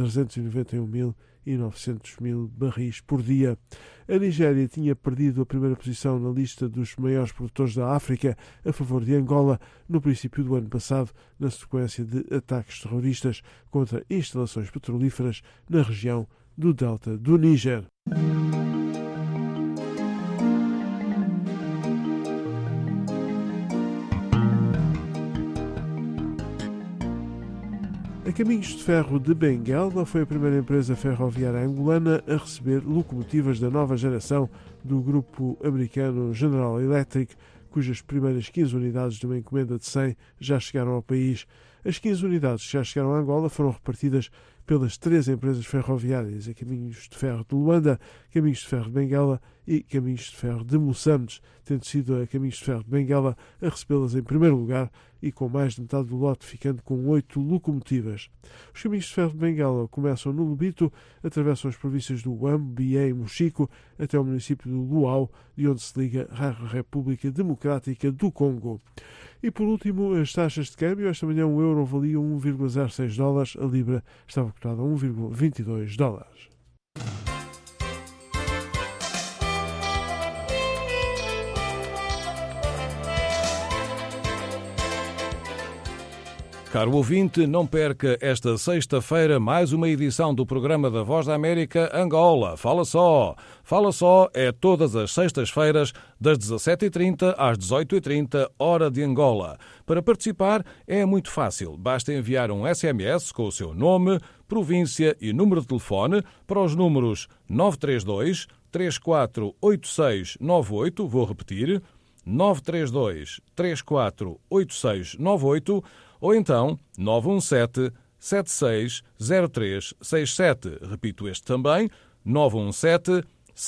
[SPEAKER 5] 391.900 barris por dia. A Nigéria tinha perdido a primeira posição na lista dos maiores produtores da África a favor de Angola no princípio do ano passado, na sequência de ataques terroristas contra instalações petrolíferas na região do delta do Níger. A Caminhos de Ferro de Benguela foi a primeira empresa ferroviária angolana a receber locomotivas da nova geração do grupo americano General Electric, cujas primeiras 15 unidades de uma encomenda de 100 já chegaram ao país. As 15 unidades que já chegaram a Angola foram repartidas pelas 3 empresas ferroviárias, a Caminhos de Ferro de Luanda, Caminhos de Ferro de Benguela e Caminhos de Ferro de Moçambique, tendo sido a Caminhos de Ferro de Benguela a recebê-las em primeiro lugar e com mais de metade do lote, ficando com 8 locomotivas. Os Caminhos de Ferro de Benguela começam no Lubito, atravessam as províncias do Uambo, Bié e Mochico, até o município do Luau, de onde se liga à República Democrática do Congo. E por último, as taxas de câmbio. Esta manhã o euro valia $1,06, a libra estava cotada a $1,22.
[SPEAKER 21] Caro ouvinte, não perca esta sexta-feira mais uma edição do programa da Voz da América Angola. Fala só! Fala só é todas as sextas-feiras, das 17h30 às 18h30, hora de Angola. Para participar é muito fácil. Basta enviar um SMS com o seu nome, província e número de telefone para os números 932 348698, vou repetir, 932 348698, ou então 917 760367. Repito este também, 917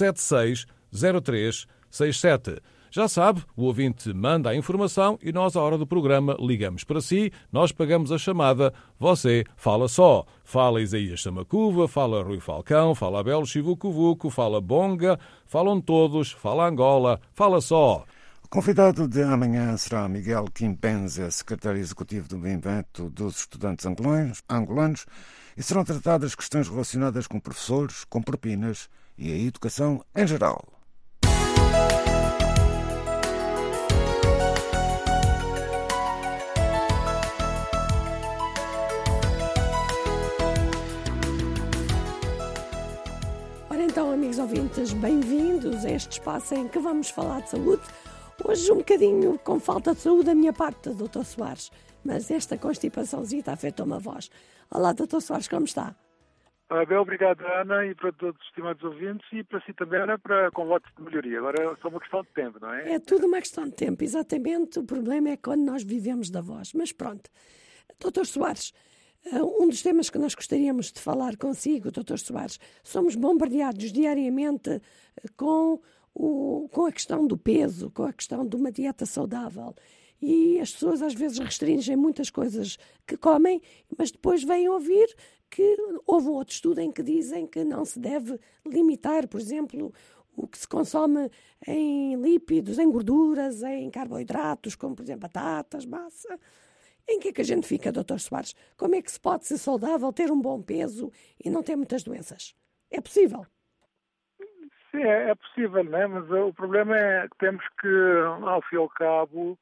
[SPEAKER 21] 760367. Já sabe, o ouvinte manda a informação e nós, à hora do programa, ligamos para si, nós pagamos a chamada, você fala só. Fala Isaías Samacuva, fala Rui Falcão, fala Abel Chivucuvuco, fala Bonga, falam todos, fala Angola, fala só.
[SPEAKER 18] O convidado de amanhã será Miguel Quimpenza, secretário executivo do Movimento dos Estudantes Angolanos, e serão tratadas questões relacionadas com professores, com propinas e a educação em geral.
[SPEAKER 3] Ora então, amigos ouvintes, bem-vindos a este espaço em que vamos falar de saúde. Hoje um bocadinho com falta de saúde da minha parte, Dr. Soares, mas esta constipaçãozita afetou-me a voz. Olá, Dr. Soares, como está?
[SPEAKER 22] Bem, obrigado, Ana, e para todos os estimados ouvintes, e para si também, Ana, com votos de melhoria. Agora é só uma questão de tempo, não é?
[SPEAKER 3] É tudo uma questão de tempo, exatamente. O problema é quando nós vivemos da voz. Mas pronto. Dr. Soares, um dos temas que nós gostaríamos de falar consigo, Dr. Soares, somos bombardeados diariamente com a questão do peso, com a questão de uma dieta saudável. E as pessoas às vezes restringem muitas coisas que comem, mas depois vêm ouvir que houve um outro estudo em que dizem que não se deve limitar, por exemplo, o que se consome em lípidos, em gorduras, em carboidratos, como por exemplo batatas, massa. Em que é que a gente fica, Dr. Soares? Como é que se pode ser saudável, ter um bom peso e não ter muitas doenças? É possível?
[SPEAKER 22] Sim, é possível, não é? Mas o problema é que temos que, ao fim e ao cabo,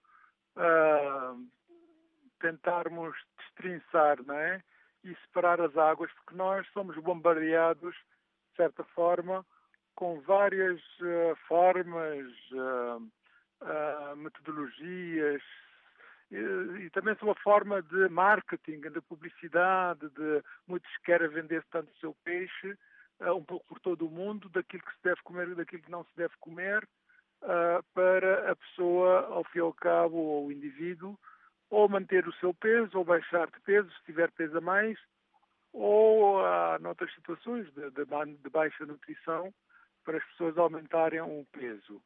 [SPEAKER 22] tentarmos destrinçar, não é? E separar as águas, porque nós somos bombardeados, de certa forma, com várias formas, metodologias, e também são uma forma de marketing, de publicidade, de muitos querem vender tanto o seu peixe, um pouco por todo o mundo, daquilo que se deve comer e daquilo que não se deve comer, para a pessoa, ao fim e ao cabo, ou o indivíduo, ou manter o seu peso, ou baixar de peso, se tiver peso a mais, ou, noutras situações de baixa nutrição, para as pessoas aumentarem o peso.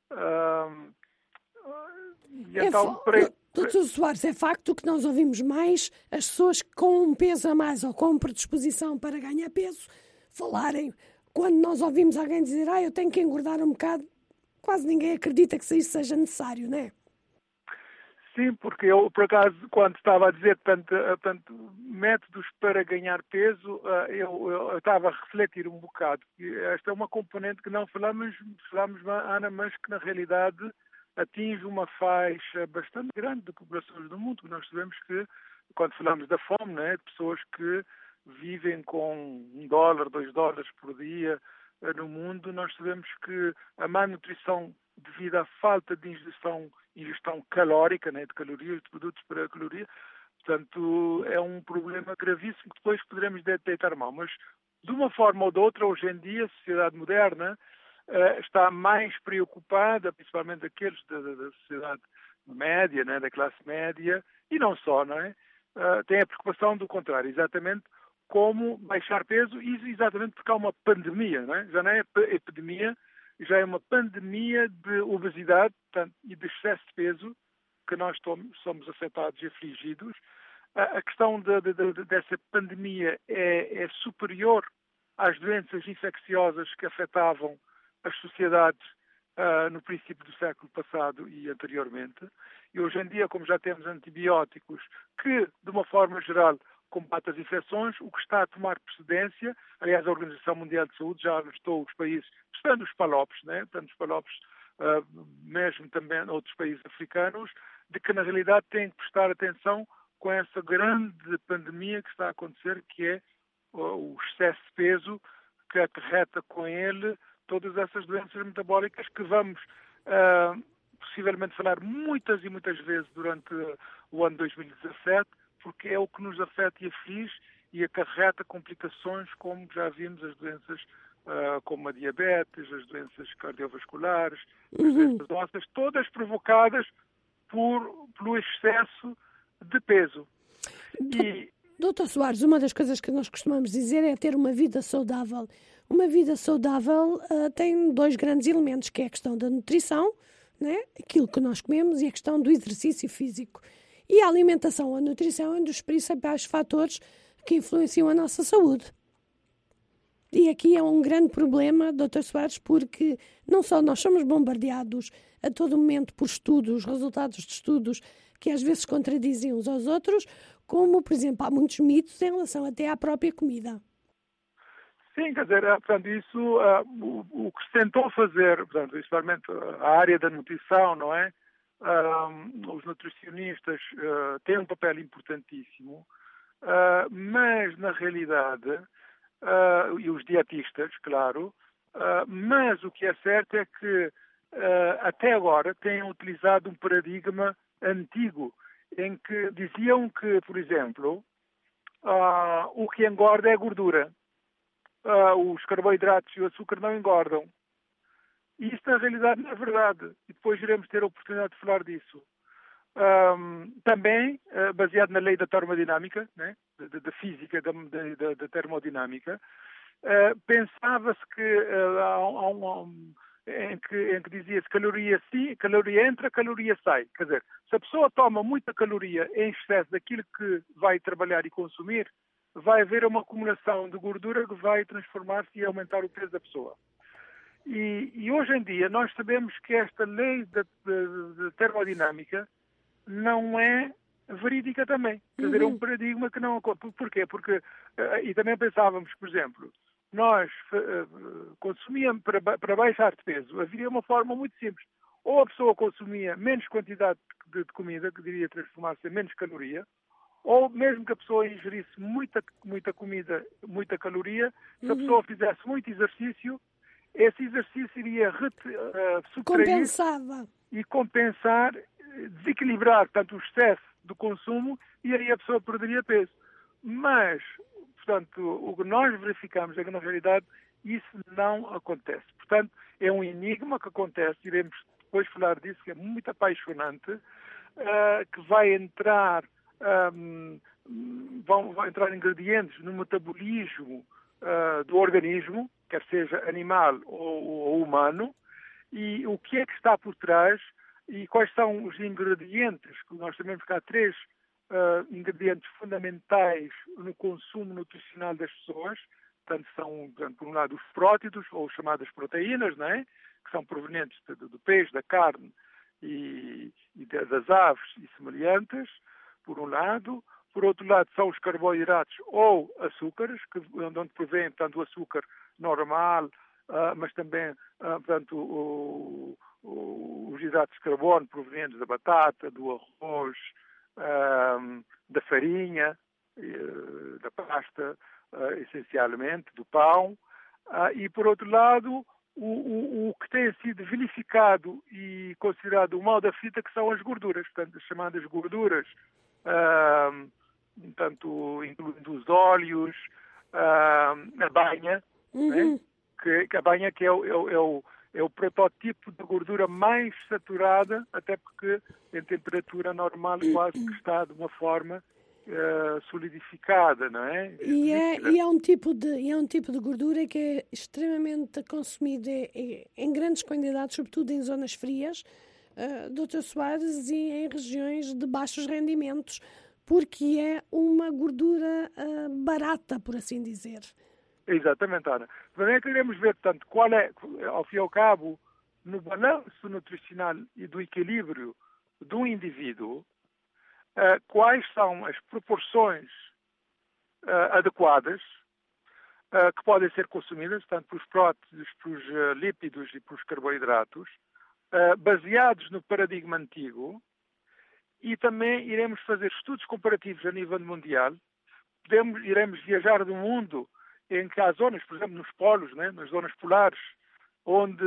[SPEAKER 3] Doutor Soares, é facto que nós ouvimos mais as pessoas com um peso a mais ou com predisposição para ganhar peso falarem. Quando nós ouvimos alguém dizer eu tenho que engordar um bocado, quase ninguém acredita que isso seja necessário, não é?
[SPEAKER 22] Sim, porque eu, por acaso, quando estava a dizer tanto métodos para ganhar peso, eu estava a refletir um bocado. Esta é uma componente que não falamos, Ana, mas que na realidade atinge uma faixa bastante grande de populações do mundo. Nós sabemos que, quando falamos da fome, né, de pessoas que vivem com $1, $2 por dia no mundo, nós sabemos que a má nutrição devido à falta de ingestão calórica, né, de calorias, de produtos para a caloria, Portanto, é um problema gravíssimo que depois poderemos deitar mal. Mas, de uma forma ou de outra, hoje em dia, a sociedade moderna está mais preocupada, principalmente aqueles da sociedade média, né, da classe média, e não só, não é? Tem a preocupação do contrário, exatamente como baixar peso, e exatamente porque há uma pandemia, não é? Já não é epidemia, já é uma pandemia de obesidade, portanto, e de excesso de peso, que nós somos afetados e afligidos. A questão dessa pandemia é superior às doenças infecciosas que afetavam as sociedades no princípio do século passado e anteriormente. E hoje em dia, como já temos antibióticos que, de uma forma geral, combatem as infecções, o que está a tomar precedência, aliás, a Organização Mundial de Saúde já alertou os países, estando os PALOPs, né? Tanto os PALOPs, mesmo também outros países africanos, de que na realidade têm que prestar atenção com essa grande pandemia que está a acontecer, que é o excesso de peso, que acarreta com ele todas essas doenças metabólicas que vamos possivelmente falar muitas e muitas vezes durante o ano 2017, porque é o que nos afeta e aflige e acarreta complicações, como já vimos, as doenças como a diabetes, as doenças cardiovasculares, as doenças ósseas, todas provocadas pelo excesso de peso.
[SPEAKER 3] Doutor Soares, uma das coisas que nós costumamos dizer é ter uma vida saudável. Uma vida saudável tem dois grandes elementos, que é a questão da nutrição, né? Aquilo que nós comemos, e a questão do exercício físico. E a alimentação, a nutrição é um dos principais fatores que influenciam a nossa saúde. E aqui é um grande problema, Dr. Soares, porque não só nós somos bombardeados a todo momento por estudos, resultados de estudos que às vezes contradizem uns aos outros, como, por exemplo, há muitos mitos em relação até à própria comida.
[SPEAKER 22] Sim, quer dizer, portanto, isso, o que se tentou fazer, portanto, principalmente a área da nutrição, não é? Os nutricionistas têm um papel importantíssimo, mas, na realidade, e os dietistas, claro, mas o que é certo é que, até agora, têm utilizado um paradigma antigo, em que diziam que, por exemplo, o que engorda é a gordura. Os carboidratos e o açúcar não engordam. E isto, na realidade, não é verdade. E depois iremos ter a oportunidade de falar disso. Também, baseado na lei da termodinâmica, né? da física, da termodinâmica, pensava-se que em que dizia-se caloria sim, caloria entra, caloria sai. Quer dizer, se a pessoa toma muita caloria em excesso daquilo que vai trabalhar e consumir, vai haver uma acumulação de gordura que vai transformar-se e aumentar o peso da pessoa. E hoje em dia nós sabemos que esta lei da termodinâmica não é verídica também. Quer dizer, é um paradigma que não... Porquê? Porque, e também pensávamos, por exemplo, nós consumíamos, para baixar de peso, havia uma forma muito simples. Ou a pessoa consumia menos quantidade de comida, que diria transformar-se em menos caloria, ou mesmo que a pessoa ingerisse muita comida, muita caloria, se a pessoa fizesse muito exercício, esse exercício iria
[SPEAKER 3] compensava
[SPEAKER 22] e compensar, desequilibrar, portanto, o excesso do consumo, e aí a pessoa perderia peso. Mas, portanto, o que nós verificamos é que, na realidade, isso não acontece. Portanto, é um enigma que acontece, iremos depois falar disso, que é muito apaixonante, que vai entrar... vão entrar ingredientes no metabolismo do organismo, quer seja animal ou humano, e o que é que está por trás e quais são os ingredientes, que nós sabemos que há 3 ingredientes fundamentais no consumo nutricional das pessoas. Portanto, são, por um lado, os prótidos, ou chamadas proteínas, não é? Que são provenientes do peixe, da carne e das aves e semelhantes, por um lado. Por outro lado, são os carboidratos ou açúcares, onde provém tanto o açúcar normal, mas também portanto, os hidratos de carbono provenientes da batata, do arroz, da farinha, da pasta, essencialmente, do pão. E, por outro lado, o que tem sido vilificado e considerado o mal da fita, que são as gorduras, portanto, as chamadas gorduras tanto incluindo os óleos, a banha, né? que a banha que é o protótipo de gordura mais saturada, até porque em temperatura normal quase que está de uma forma solidificada, não é?
[SPEAKER 3] E é um tipo de gordura que é extremamente consumida em grandes quantidades, sobretudo em zonas frias, Dr. Soares, e em regiões de baixos rendimentos, porque é uma gordura barata, por assim dizer.
[SPEAKER 22] Exatamente, Ana. Também queremos ver, portanto, qual é, ao fim e ao cabo, no balanço nutricional e do equilíbrio do indivíduo, quais são as proporções adequadas que podem ser consumidas, tanto pelos próteses, pelos lípidos e pelos carboidratos, baseados no paradigma antigo, e também iremos fazer estudos comparativos a nível mundial. Iremos viajar do mundo em que há zonas, por exemplo, nos polos, né, nas zonas polares, onde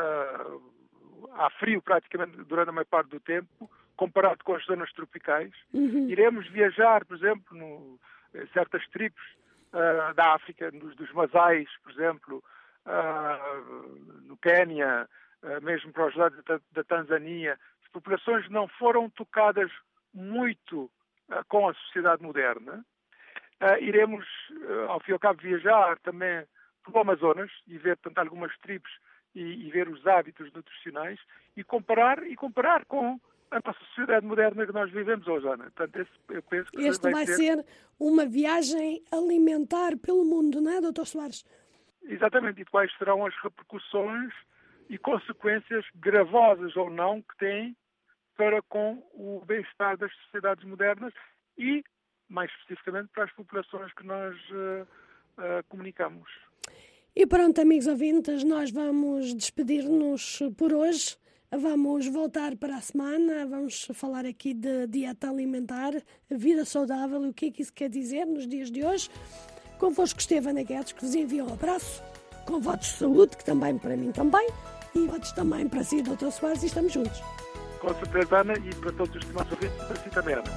[SPEAKER 22] há frio praticamente durante a maior parte do tempo, comparado com as zonas tropicais. Iremos viajar, por exemplo, em certas tribos da África, dos Masais, por exemplo, no Quénia, mesmo para os lados da Tanzânia. As populações não foram tocadas muito com a sociedade moderna. Iremos, ao fim e ao cabo, viajar também pelo Amazonas e ver, portanto, algumas tribos e ver os hábitos nutricionais e comparar com a nossa sociedade moderna que nós vivemos hoje, Ana. Portanto, eu penso que
[SPEAKER 3] este vai ser uma viagem alimentar pelo mundo, não é, Dr. Soares?
[SPEAKER 22] Exatamente. E quais serão as repercussões e consequências gravosas ou não que tem para com o bem-estar das sociedades modernas e, mais especificamente, para as populações que nós comunicamos.
[SPEAKER 3] E pronto, amigos ouvintes, nós vamos despedir-nos por hoje. Vamos voltar para a semana, vamos falar aqui de dieta alimentar, vida saudável e o que é que isso quer dizer nos dias de hoje. Convosco esteve Ana Guedes, que vos envia um abraço, com votos de saúde, que também para mim também, e votos também para si, Dr. Soares, e estamos juntos.
[SPEAKER 22] Com certeza, Ana, e para todos os demais ouvintes, para si também, Ana.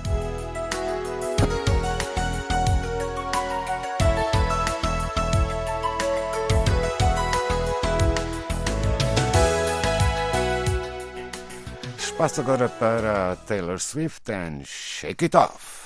[SPEAKER 18] Passo agora para Taylor Swift and Shake It Off.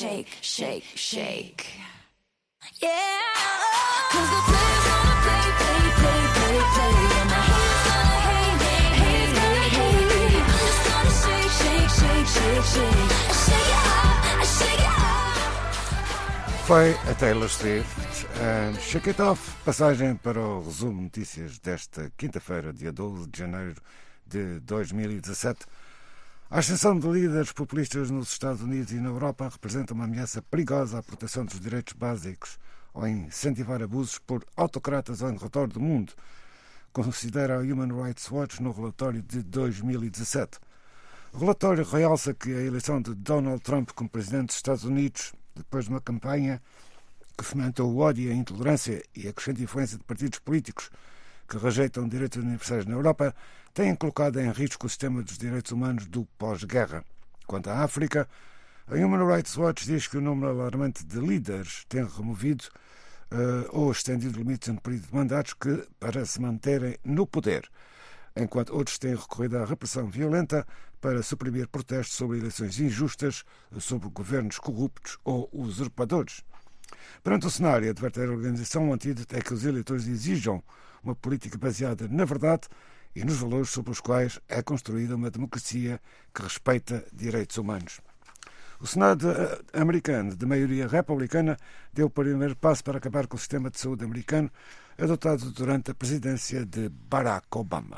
[SPEAKER 8] shake, shake, shake. Yeah, 'cause the players gonna play, play, play, play, play. And my haters gonna hate, hate, hate, hate, hate. I'm just gonna shake, shake, shake, shake, shake. I shake it up, I shake it up.
[SPEAKER 18] Foi a Taylor Swift and Shake It Off. Passagem para o resumo de notícias desta quinta-feira, dia 12 de janeiro de 2017. A ascensão de líderes populistas nos Estados Unidos e na Europa representa uma ameaça perigosa à proteção dos direitos básicos ao incentivar abusos por autocratas ao redor do mundo, considera a Human Rights Watch no relatório de 2017. O relatório realça que a eleição de Donald Trump como presidente dos Estados Unidos, depois de uma campanha que fomentou o ódio e a intolerância e a crescente influência de partidos políticos que rejeitam direitos universais na Europa, têm colocado em risco o sistema dos direitos humanos do pós-guerra. Quanto à África, a Human Rights Watch diz que o número alarmante de líderes tem removido ou estendido limites no período de mandatos para se manterem no poder, enquanto outros têm recorrido à repressão violenta para suprimir protestos sobre eleições injustas, sobre governos corruptos ou usurpadores. Perante o cenário, adverte a organização, o antídoto é que os eleitores exijam uma política baseada na verdade e nos valores sobre os quais é construída uma democracia que respeita direitos humanos. O Senado americano, de maioria republicana, deu o primeiro passo para acabar com o sistema de saúde americano adotado durante a presidência de Barack Obama.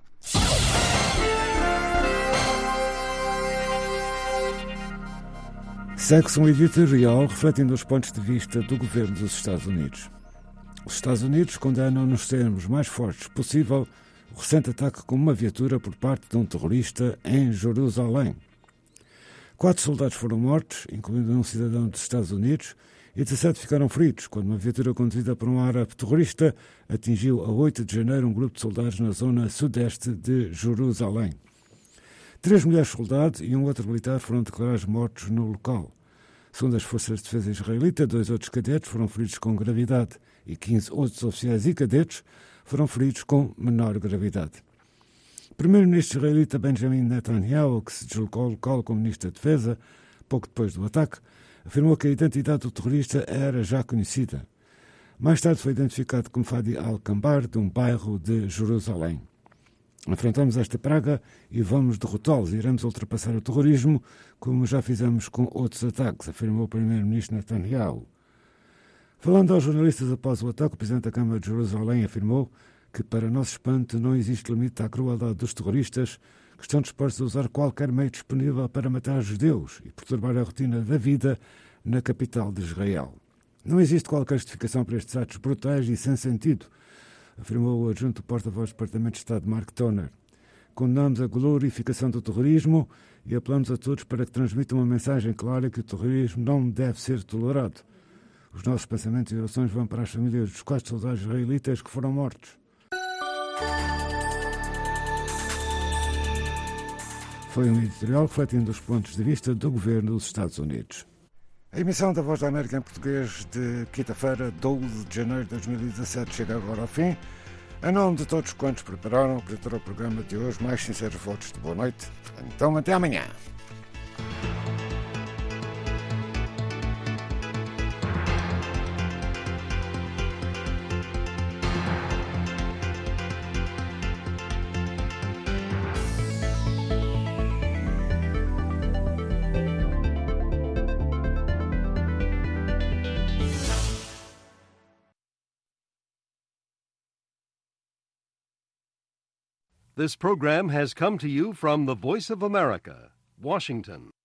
[SPEAKER 18] Segue-se um editorial refletindo os pontos de vista do governo dos Estados Unidos. Os Estados Unidos condenam nos termos mais fortes possível o recente ataque com uma viatura por parte de um terrorista em Jerusalém. 4 soldados foram mortos, incluindo um cidadão dos Estados Unidos, e 17 ficaram feridos quando uma viatura conduzida por um árabe terrorista atingiu a 8 de janeiro um grupo de soldados na zona sudeste de Jerusalém. 3 mulheres soldados e um outro militar foram declarados mortos no local. Segundo as Forças de Defesa israelita, 2 outros cadetes foram feridos com gravidade e 15 outros oficiais e cadetes foram feridos com menor gravidade. O primeiro-ministro israelita Benjamin Netanyahu, que se deslocou ao local como ministro da Defesa, pouco depois do ataque, afirmou que a identidade do terrorista era já conhecida. Mais tarde foi identificado como Fadi al-Kambar, de um bairro de Jerusalém. Enfrentamos esta praga e vamos derrotá-los. Iremos ultrapassar o terrorismo, como já fizemos com outros ataques, afirmou o primeiro-ministro Netanyahu. Falando aos jornalistas após o ataque, o presidente da Câmara de Jerusalém afirmou que, para nosso espanto, não existe limite à crueldade dos terroristas que estão dispostos a usar qualquer meio disponível para matar os judeus e perturbar a rotina da vida na capital de Israel. Não existe qualquer justificação para estes atos brutais e sem sentido, afirmou o adjunto porta-voz do Departamento de Estado, Mark Toner. Condenamos a glorificação do terrorismo e apelamos a todos para que transmitam uma mensagem clara que o terrorismo não deve ser tolerado. Os nossos pensamentos e orações vão para as famílias dos 4 soldados israelitas que foram mortos. Foi um editorial refletindo os pontos de vista do governo dos Estados Unidos. A emissão da Voz da América em português de quinta-feira, 12 de janeiro de 2017, chega agora ao fim. Em nome de todos quantos prepararam o programa de hoje, mais sinceros votos de boa noite. Então, até amanhã.
[SPEAKER 9] This program has come to you from the Voice of America, Washington.